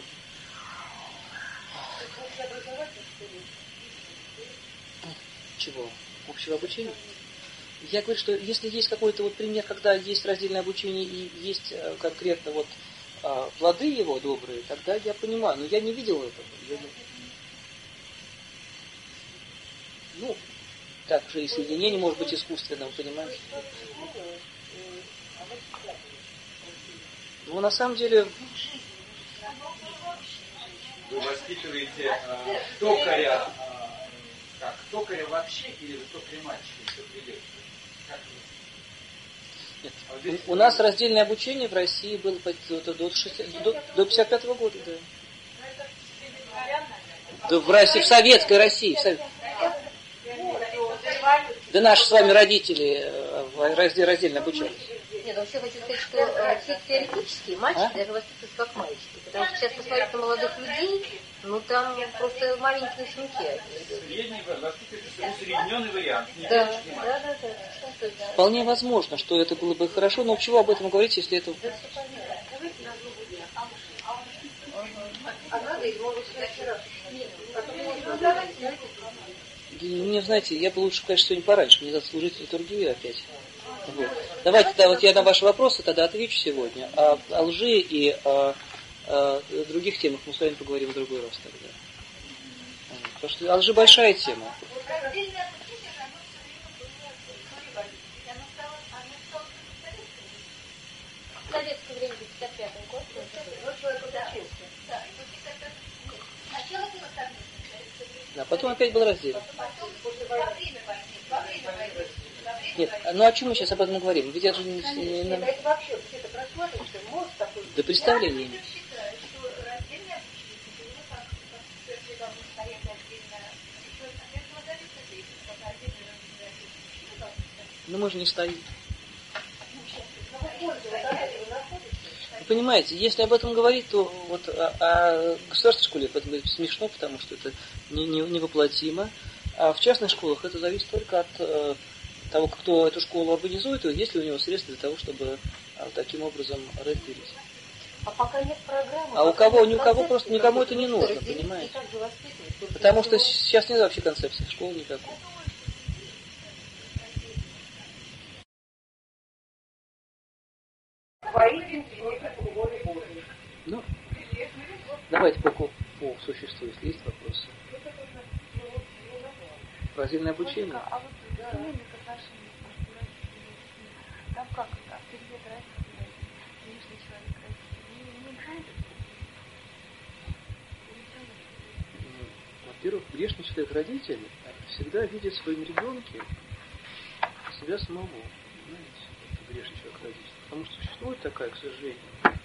Чего? Общего обучения? Я говорю, что если есть какой-то вот пример, когда есть раздельное обучение и есть конкретно вот плоды его добрые, тогда я понимаю. Но я не видел этого. Ну, так же и соединение может быть искусственным, понимаешь? Ну, на самом деле... Вы воспитываете токаря, токаря вообще, или вы токаря мальчика, или токаря девочки? Нет. У нас раздельное обучение в России было до 55 года, да. Да в России, в советской России. Да наши с вами родители раздельно обучались. Нет, вообще хочу сказать, что теоретически мальчики даже воспитываются как мальчики. Потому что сейчас посмотреть на молодых людей, ну там просто маленькие щенки. Средний воспитывается усредненный вариант. Да. Вполне возможно, что это было бы хорошо, но чего об этом говорить, если это... Давайте на другую. А Мне, знаете, я бы лучше, конечно, сегодня пораньше, мне надо служить литургию опять. Вот. Давайте тогда вот я на ваши вопросы тогда отвечу сегодня. О лжи и о других темах мы с вами поговорим в другой раз тогда. Потому что о лжи большая тема. В советское время, в 55-м году, А потом опять был разделен. Нет, ну о чем мы сейчас об этом говорим? Ведь это же не... Да представления нет. Ну мы же не стоим. Вы понимаете, если об этом говорить, то вот о государственной школе это будет смешно, потому что это невоплотимо. А в частных школах это зависит только от того, кто эту школу организует, и есть ли у него средства для того, чтобы таким образом разделить. А пока нет программы. А ни у кого просто никому это не нужно, понимаете? Потому что сейчас нет вообще концепции школы никакой. Ну, давайте по существу, если есть вопросы. Раздельное обучение. А вот семейных отношений между родителями и детьми, там как это? Привет, родители, внешний человек, родители. Не мешает? Во-первых, внешний человек родитель всегда видит в своем ребенке себя самого. Понимаете? Это внешний человек родитель. Потому что существует такая, к сожалению,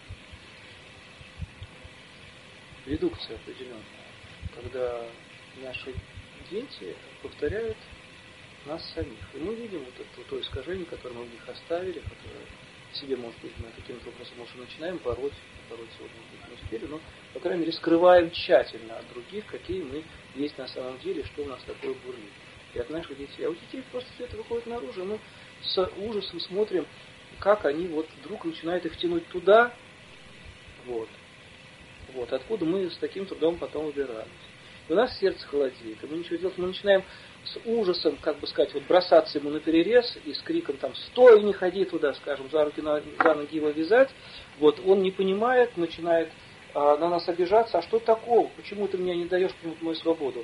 редукция определенная, когда наши дети повторяют нас самих. И мы видим вот это то искажение, которое мы в них оставили, которое в себе, может быть, мы каким-то образом уже начинаем пороть сегодня не успели, но, по крайней мере, скрываем тщательно от других, какие мы есть на самом деле, что у нас такое бурлит. И от наших детей. А у детей просто все это выходит наружу, и мы с ужасом смотрим, как они вот вдруг начинают их тянуть туда, вот, откуда мы с таким трудом потом выбирались. И у нас сердце холодеет, и мы ничего делать, мы начинаем с ужасом, как бы сказать, вот бросаться ему на перерез и с криком там «стой, не ходи туда», скажем, за руки, за ноги его вязать, вот, он не понимает, начинает на нас обижаться, а что такого, почему ты мне не даешь почему-то мою свободу,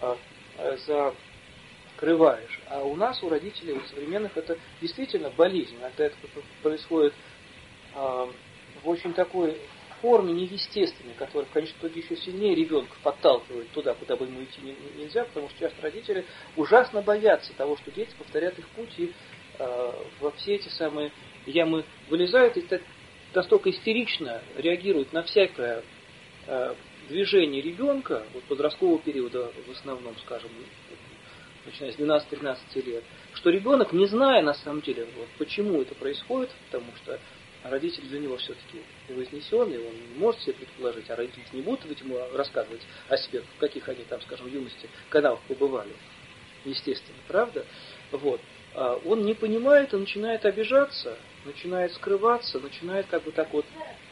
закрываешь. А у нас, у родителей, у современных, это действительно болезнь, когда это происходит в очень такой форме неестественной, которая в конечном итоге еще сильнее ребенка подталкивает туда, куда бы ему идти нельзя, потому что часто родители ужасно боятся того, что дети повторят их путь и во все эти самые ямы вылезают и настолько истерично реагируют на всякое движение ребенка, вот подросткового периода в основном, скажем, начиная с 12-13 лет, что ребенок, не зная на самом деле, вот, почему это происходит, потому что родитель для него все-таки вознесенный, он не может себе предположить, а родители не будут ведь ему рассказывать о себе, в каких они там, скажем, в юности каналах побывали. Естественно, правда? Вот. Он не понимает и начинает обижаться, начинает скрываться, начинает как бы так вот...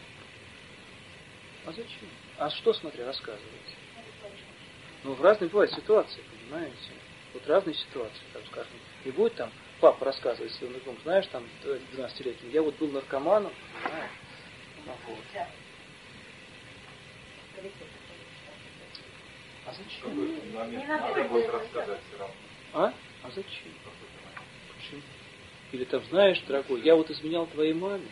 А зачем? А что, смотря, рассказывать? Ну, в разные бывают ситуации, понимаете? Вот разные ситуации, там, скажем, не будет там папа рассказывает своим внукам, знаешь, там, 12-летним, я вот был наркоманом, понимаешь? Вот. А зачем? Надо будет рассказать все равно. А зачем? Почему? Или там, знаешь, дорогой, я вот изменял твоей маме.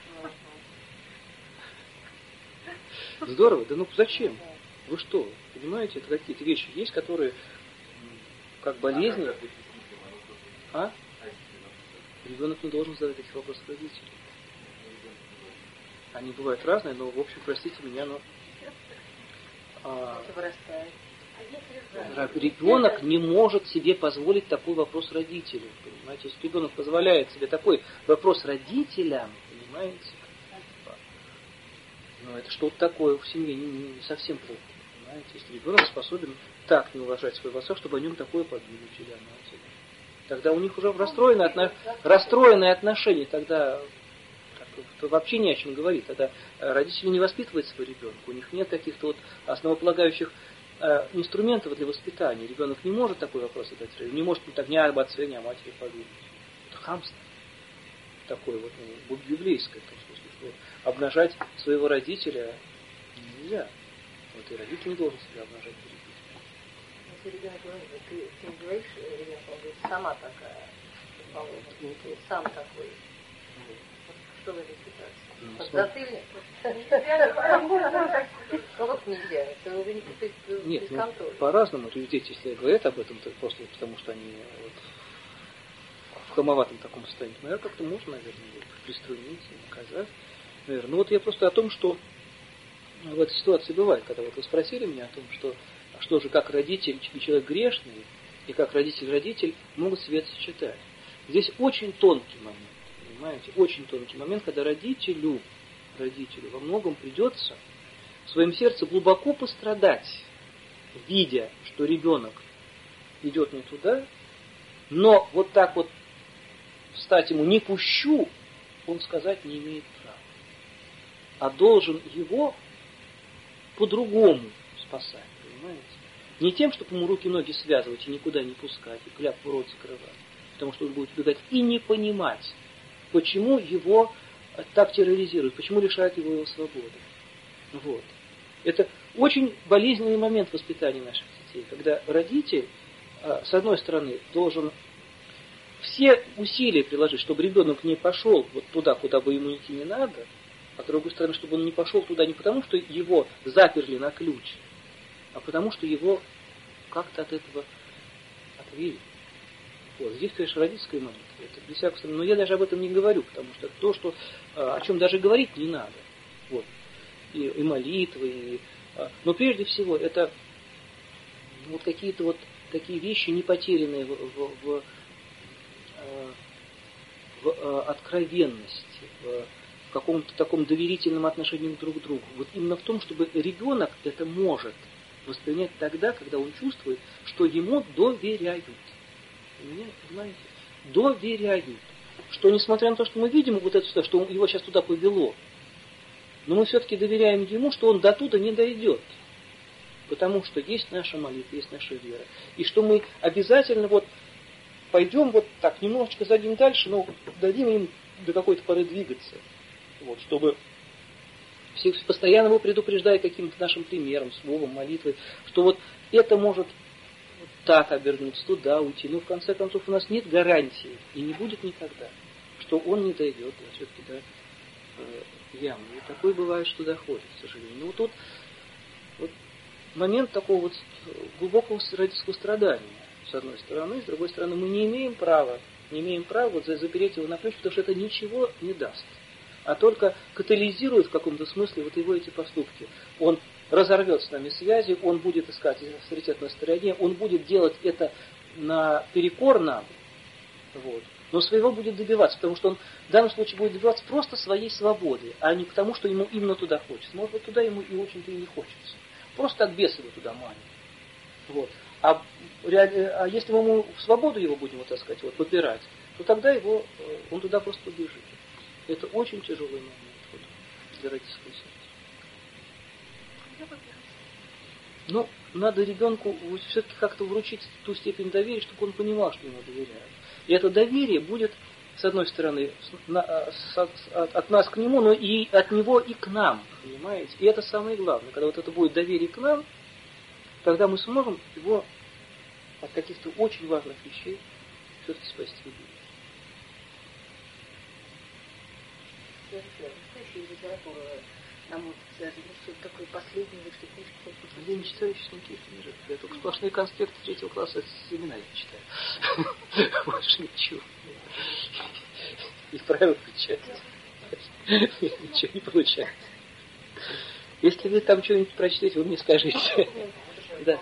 Здорово, да ну зачем? Вы что, понимаете, это какие-то вещи есть, которые как болезни. А? Ребенок не должен задавать таких вопросов родителей. Они бывают разные, но, в общем, простите меня, но... Ребенок не может себе позволить такой вопрос родителям. Понимаете? Если ребенок позволяет себе такой вопрос родителям, понимаете, ну, это что-то такое в семье не совсем плохо. Понимаете? Если ребенок способен так не уважать своего отца, чтобы о нем такое подвигать, тогда у них уже расстроенные отношения, тогда вообще не о чем говорить. Тогда родители не воспитывают своего ребенка, у них нет каких-то вот основополагающих инструментов для воспитания. Ребенок не может такой вопрос задать, не может так ни об отце, ни о матери подумать. Это хамство. Такое вот, библейское, в том смысле, что обнажать своего родителя нельзя. Вот и родитель не должен себя обнажать перед детьми. Если ребенок говорит, ты не говоришь ребенку, он говорит, сама такая, ты сам такой. Что в этой ситуации? Подзатыльник? Ну как нельзя? Это уже не нет, бесконтроль. По-разному. То есть дети, если говорят об этом, то просто потому, что они вот в хамоватом таком состоянии. Наверное, как-то можно, наверное, приструнить и наказать. Наверное. Ну вот я просто о том, что в этой ситуации бывает, когда вот вы спросили меня о том, что же, как родитель и человек грешный, и как родитель могут себя сочетать. Здесь очень тонкий момент. Понимаете, очень тонкий момент, когда родителю во многом придется в своем сердце глубоко пострадать, видя, что ребенок идет не туда, но вот так вот встать ему «не пущу», он сказать не имеет права, а должен его по-другому спасать, понимаете? Не тем, чтобы ему руки и ноги связывать и никуда не пускать, и кляп в рот закрывать, потому что он будет убегать и не понимать, почему его так терроризируют, почему лишают его свободы. Вот. Это очень болезненный момент воспитания наших детей, когда родитель, с одной стороны, должен все усилия приложить, чтобы ребенок не пошел вот туда, куда бы ему идти не надо, а с другой стороны, чтобы он не пошел туда не потому, что его заперли на ключ, а потому, что его как-то от этого отвели. Вот. Здесь, конечно, родительская молитва. Это без всякого сомнения. Но я даже об этом не говорю, потому что то, что, о чем даже говорить не надо. Вот. И молитвы. Но прежде всего, это вот какие-то вот такие вещи, не потерянные в откровенности, в каком-то таком доверительном отношении друг к другу. Вот именно в том, чтобы ребенок это может воспринять тогда, когда он чувствует, что ему доверяют. Понимаете? Доверяют. Что несмотря на то, что мы видим вот это, что его сейчас туда повело, но мы все-таки доверяем ему, что он до туда не дойдет. Потому что есть наша молитва, есть наша вера. И что мы обязательно вот пойдем вот так, немножечко зайдем дальше, но дадим им до какой-то поры двигаться. Вот, чтобы постоянно его предупреждая каким-то нашим примером, словом, молитвой, что вот это может вот так обернуться, туда уйти. Но в конце концов у нас нет гарантии, и не будет никогда, что он не дойдет все-таки до ямы. И такое бывает, что доходит, к сожалению. Но вот тут вот момент такого вот глубокого родительского страдания, с одной стороны, с другой стороны, мы не имеем права вот запереть его на ключ, потому что это ничего не даст, а только катализирует в каком-то смысле вот его эти поступки. Он разорвет с нами связи, он будет искать авторитет на стороне, он будет делать это наперекор нам, вот. Но своего будет добиваться, потому что он в данном случае будет добиваться просто своей свободы, а не потому, что ему именно туда хочется. Может быть, туда ему и очень-то и не хочется. Просто так бес его туда манит. Вот. А если мы ему в свободу его будем, вот, так сказать, вот, попирать, то тогда он туда просто побежит. Это очень тяжелый момент вот, для родительского сердца. Ну, надо ребенку все-таки как-то вручить ту степень доверия, чтобы он понимал, что ему доверяют. И это доверие будет, с одной стороны, от нас к нему, но и от него и к нам, понимаете? И это самое главное. Когда вот это будет доверие к нам, тогда мы сможем его от каких-то очень важных вещей все-таки спасти. Там вот что-то такое последнее, что книжки. Я не читаю сейчас никаких книжек. Я только сплошные конспекты 3 класса с семинарии читаю. Больше ничего. И правила печатать. Ничего не получается. Если вы там что-нибудь прочтете, вы мне скажите. Да.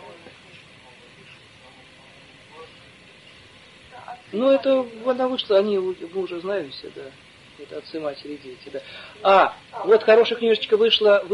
Ну, это она вышла, мы уже знаем все, да. Это отцы, матери, дети, да. Вот хорошая книжечка вышла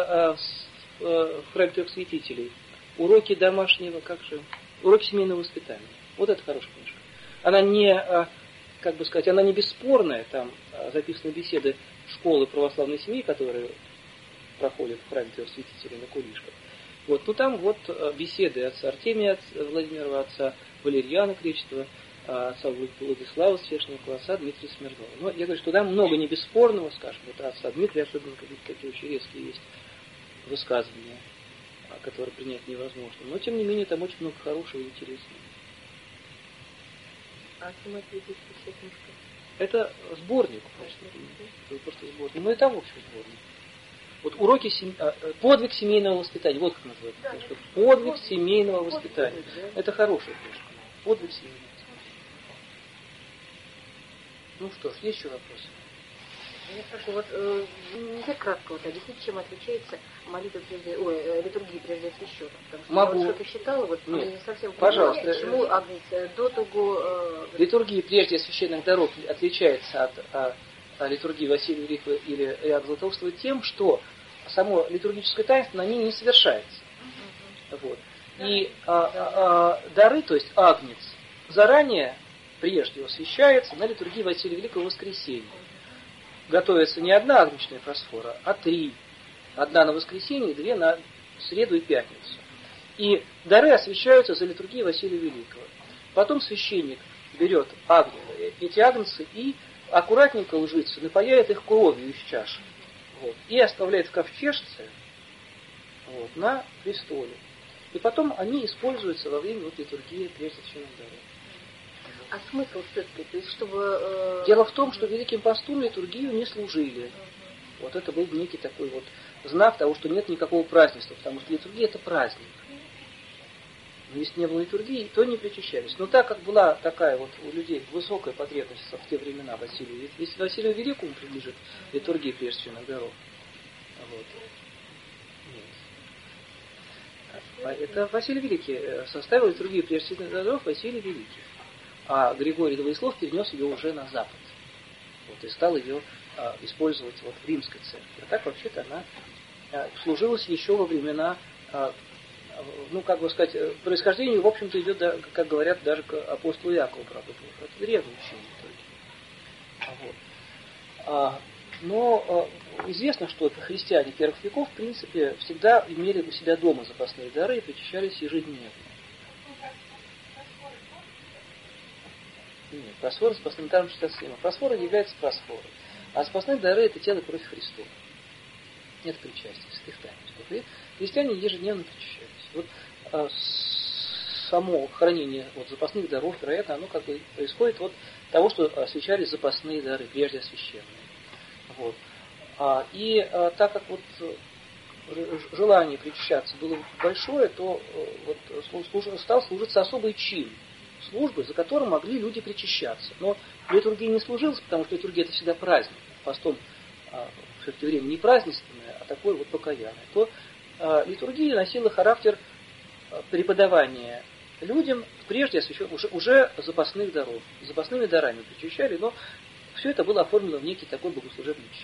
в храме 3 святителей. Уроки домашнего, уроки семейного воспитания. Вот это хорошая книжка. Она не, она не бесспорная, там записаны беседы школы православной семьи, которые проходят в храме 3 святителей на Кулишках. Вот, ну там вот беседы отца Артемия Владимирова, отца Валерьяна Кречетова, отца Владислава Свешникова, отца Дмитрия Смирнова. Но я говорю, что там много не бесспорного, скажем, вот отца Дмитрия, особенно какие очень резкие есть высказывания, которые принять невозможно. Но тем не менее там очень много хорошего и интересного. А самоответительная книжка? Это сборник просто сборник. Ну и там, в общем, сборник. Вот уроки подвиг семейного воспитания. Вот как называется книжка. Подвиг семейного воспитания. Это хорошая книжка. Подвиг семейного воспитания. Ну что ж, есть еще вопросы? Я прошу, вот нельзя кратко вот объяснить, чем отличается молитва литургия прежде освященных. Потому что Могу. я вот что-то считала, вот нет. не совсем Пожалуйста. понимаю, почему Агнец до того... Литургия прежде священных даров отличается от литургии Василия Великого или Иоанна Златоуста тем, что само литургическое таинство на ней не совершается. Вот. И дары, то есть агнец, заранее, прежде освящается на литургии Василия Великого воскресенья. Готовится не одна агнечная просфора, а 3. Одна на воскресенье, 2 на среду и пятницу. И дары освящаются за литургией Василия Великого. Потом священник берет эти агнцы и аккуратненько лжицы, напояет их кровью из чаши. Вот, и оставляет в ковчежце на престоле. И потом они используются во время литургии прежде священных даров. А смысл все-таки, то есть чтобы... Дело в том, что Великим Постом литургию не служили. Вот это был некий такой вот знак того, что нет никакого празднества, потому что литургия это праздник. Но если не было литургии, то не причащались. Но так как была такая вот у людей высокая потребность в те времена Василию, если Василию Великому принадлежит литургия прежде священных даров, вот. Нет. Это Василий Великий составил литургию прежде священных даров Василий Великий. А Григорий Двоислов перенес ее уже на Запад. Вот, и стал ее использовать вот в Римской церкви. А так вообще-то она служилась еще во времена, ну, как бы сказать, происхождение, в общем-то, идет, как говорят, даже к апостолу Якову, правда, это древнее учение. Вот. Но известно, что христиане первых веков, в принципе, всегда имели у себя дома запасные дары и причащались ежедневно. Нет, просфора запасным даром считается им. Просфора является просфорой. А запасные дары это тело и кровь Христова. Это причастие, святых таинств. И христиане ежедневно причащались. Вот само хранение запасных даров, вероятно, оно как бы происходит от того, что освящались запасные дары, прежде освященные. Вот. Так как вот желание причащаться было большое, то стал служиться особый чин службы, за которым могли люди причащаться. Но литургия не служилась, потому что литургия это всегда праздник. Постом все-таки время не празднественное, а такое вот покаянное. То литургия носила характер преподавания людям прежде освященных уже запасных даров. Запасными дарами причащали, но все это было оформлено в некий такой богослужебный чин.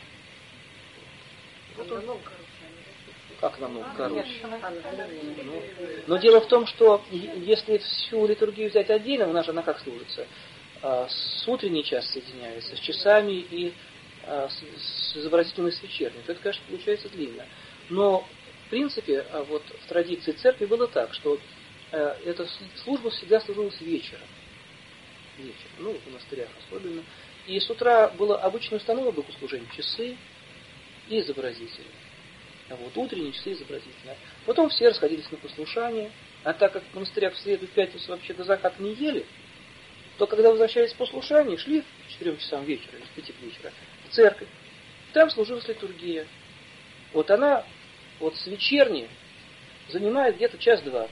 Как намного короче? Но дело в том, что если всю литургию взять отдельно, у нас же она как служится? С утренней час соединяется, с часами и с изобразительной с вечерней. То это, конечно, получается длинно. Но, в принципе, вот в традиции церкви было так, что эта служба всегда служилась вечером. Ну, в монастырях особенно. И с утра было обычно установлено богослужение, часы и изобразители. Вот, утренние часы изобразительные. Потом все расходились на послушание. А так как в монастырях в среду и пятницу вообще до заката не ели, то когда возвращались в послушание, шли к 4 часам вечера или к 5 вечера в церковь. Там служилась литургия. Вот она вот с вечерней занимает где-то 1:20.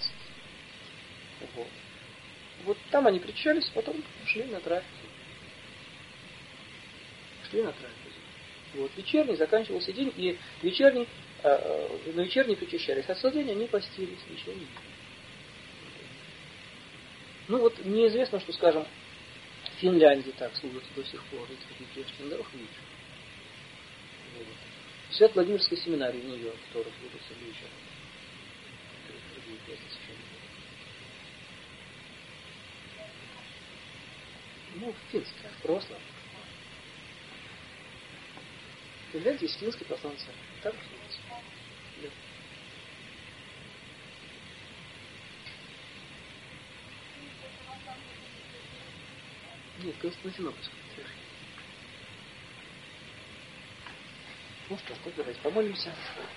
Вот там они причащались, потом шли на трапезу. Вот, вечерний заканчивался день, и на вечерний причащались. А целый день они постились, ничего не было. Ну вот неизвестно, что, скажем, в Финляндии так служат до сих пор, эти прежде даров ничего. Вот. В Свято-Владимирской семинарии в Нью-Йорке тоже служатся вечером. Ну, в финской, православной. В Финляндии есть финский православный церковь. Так служится. Да. Нет, Константинопольская. Ну что, давайте помолимся.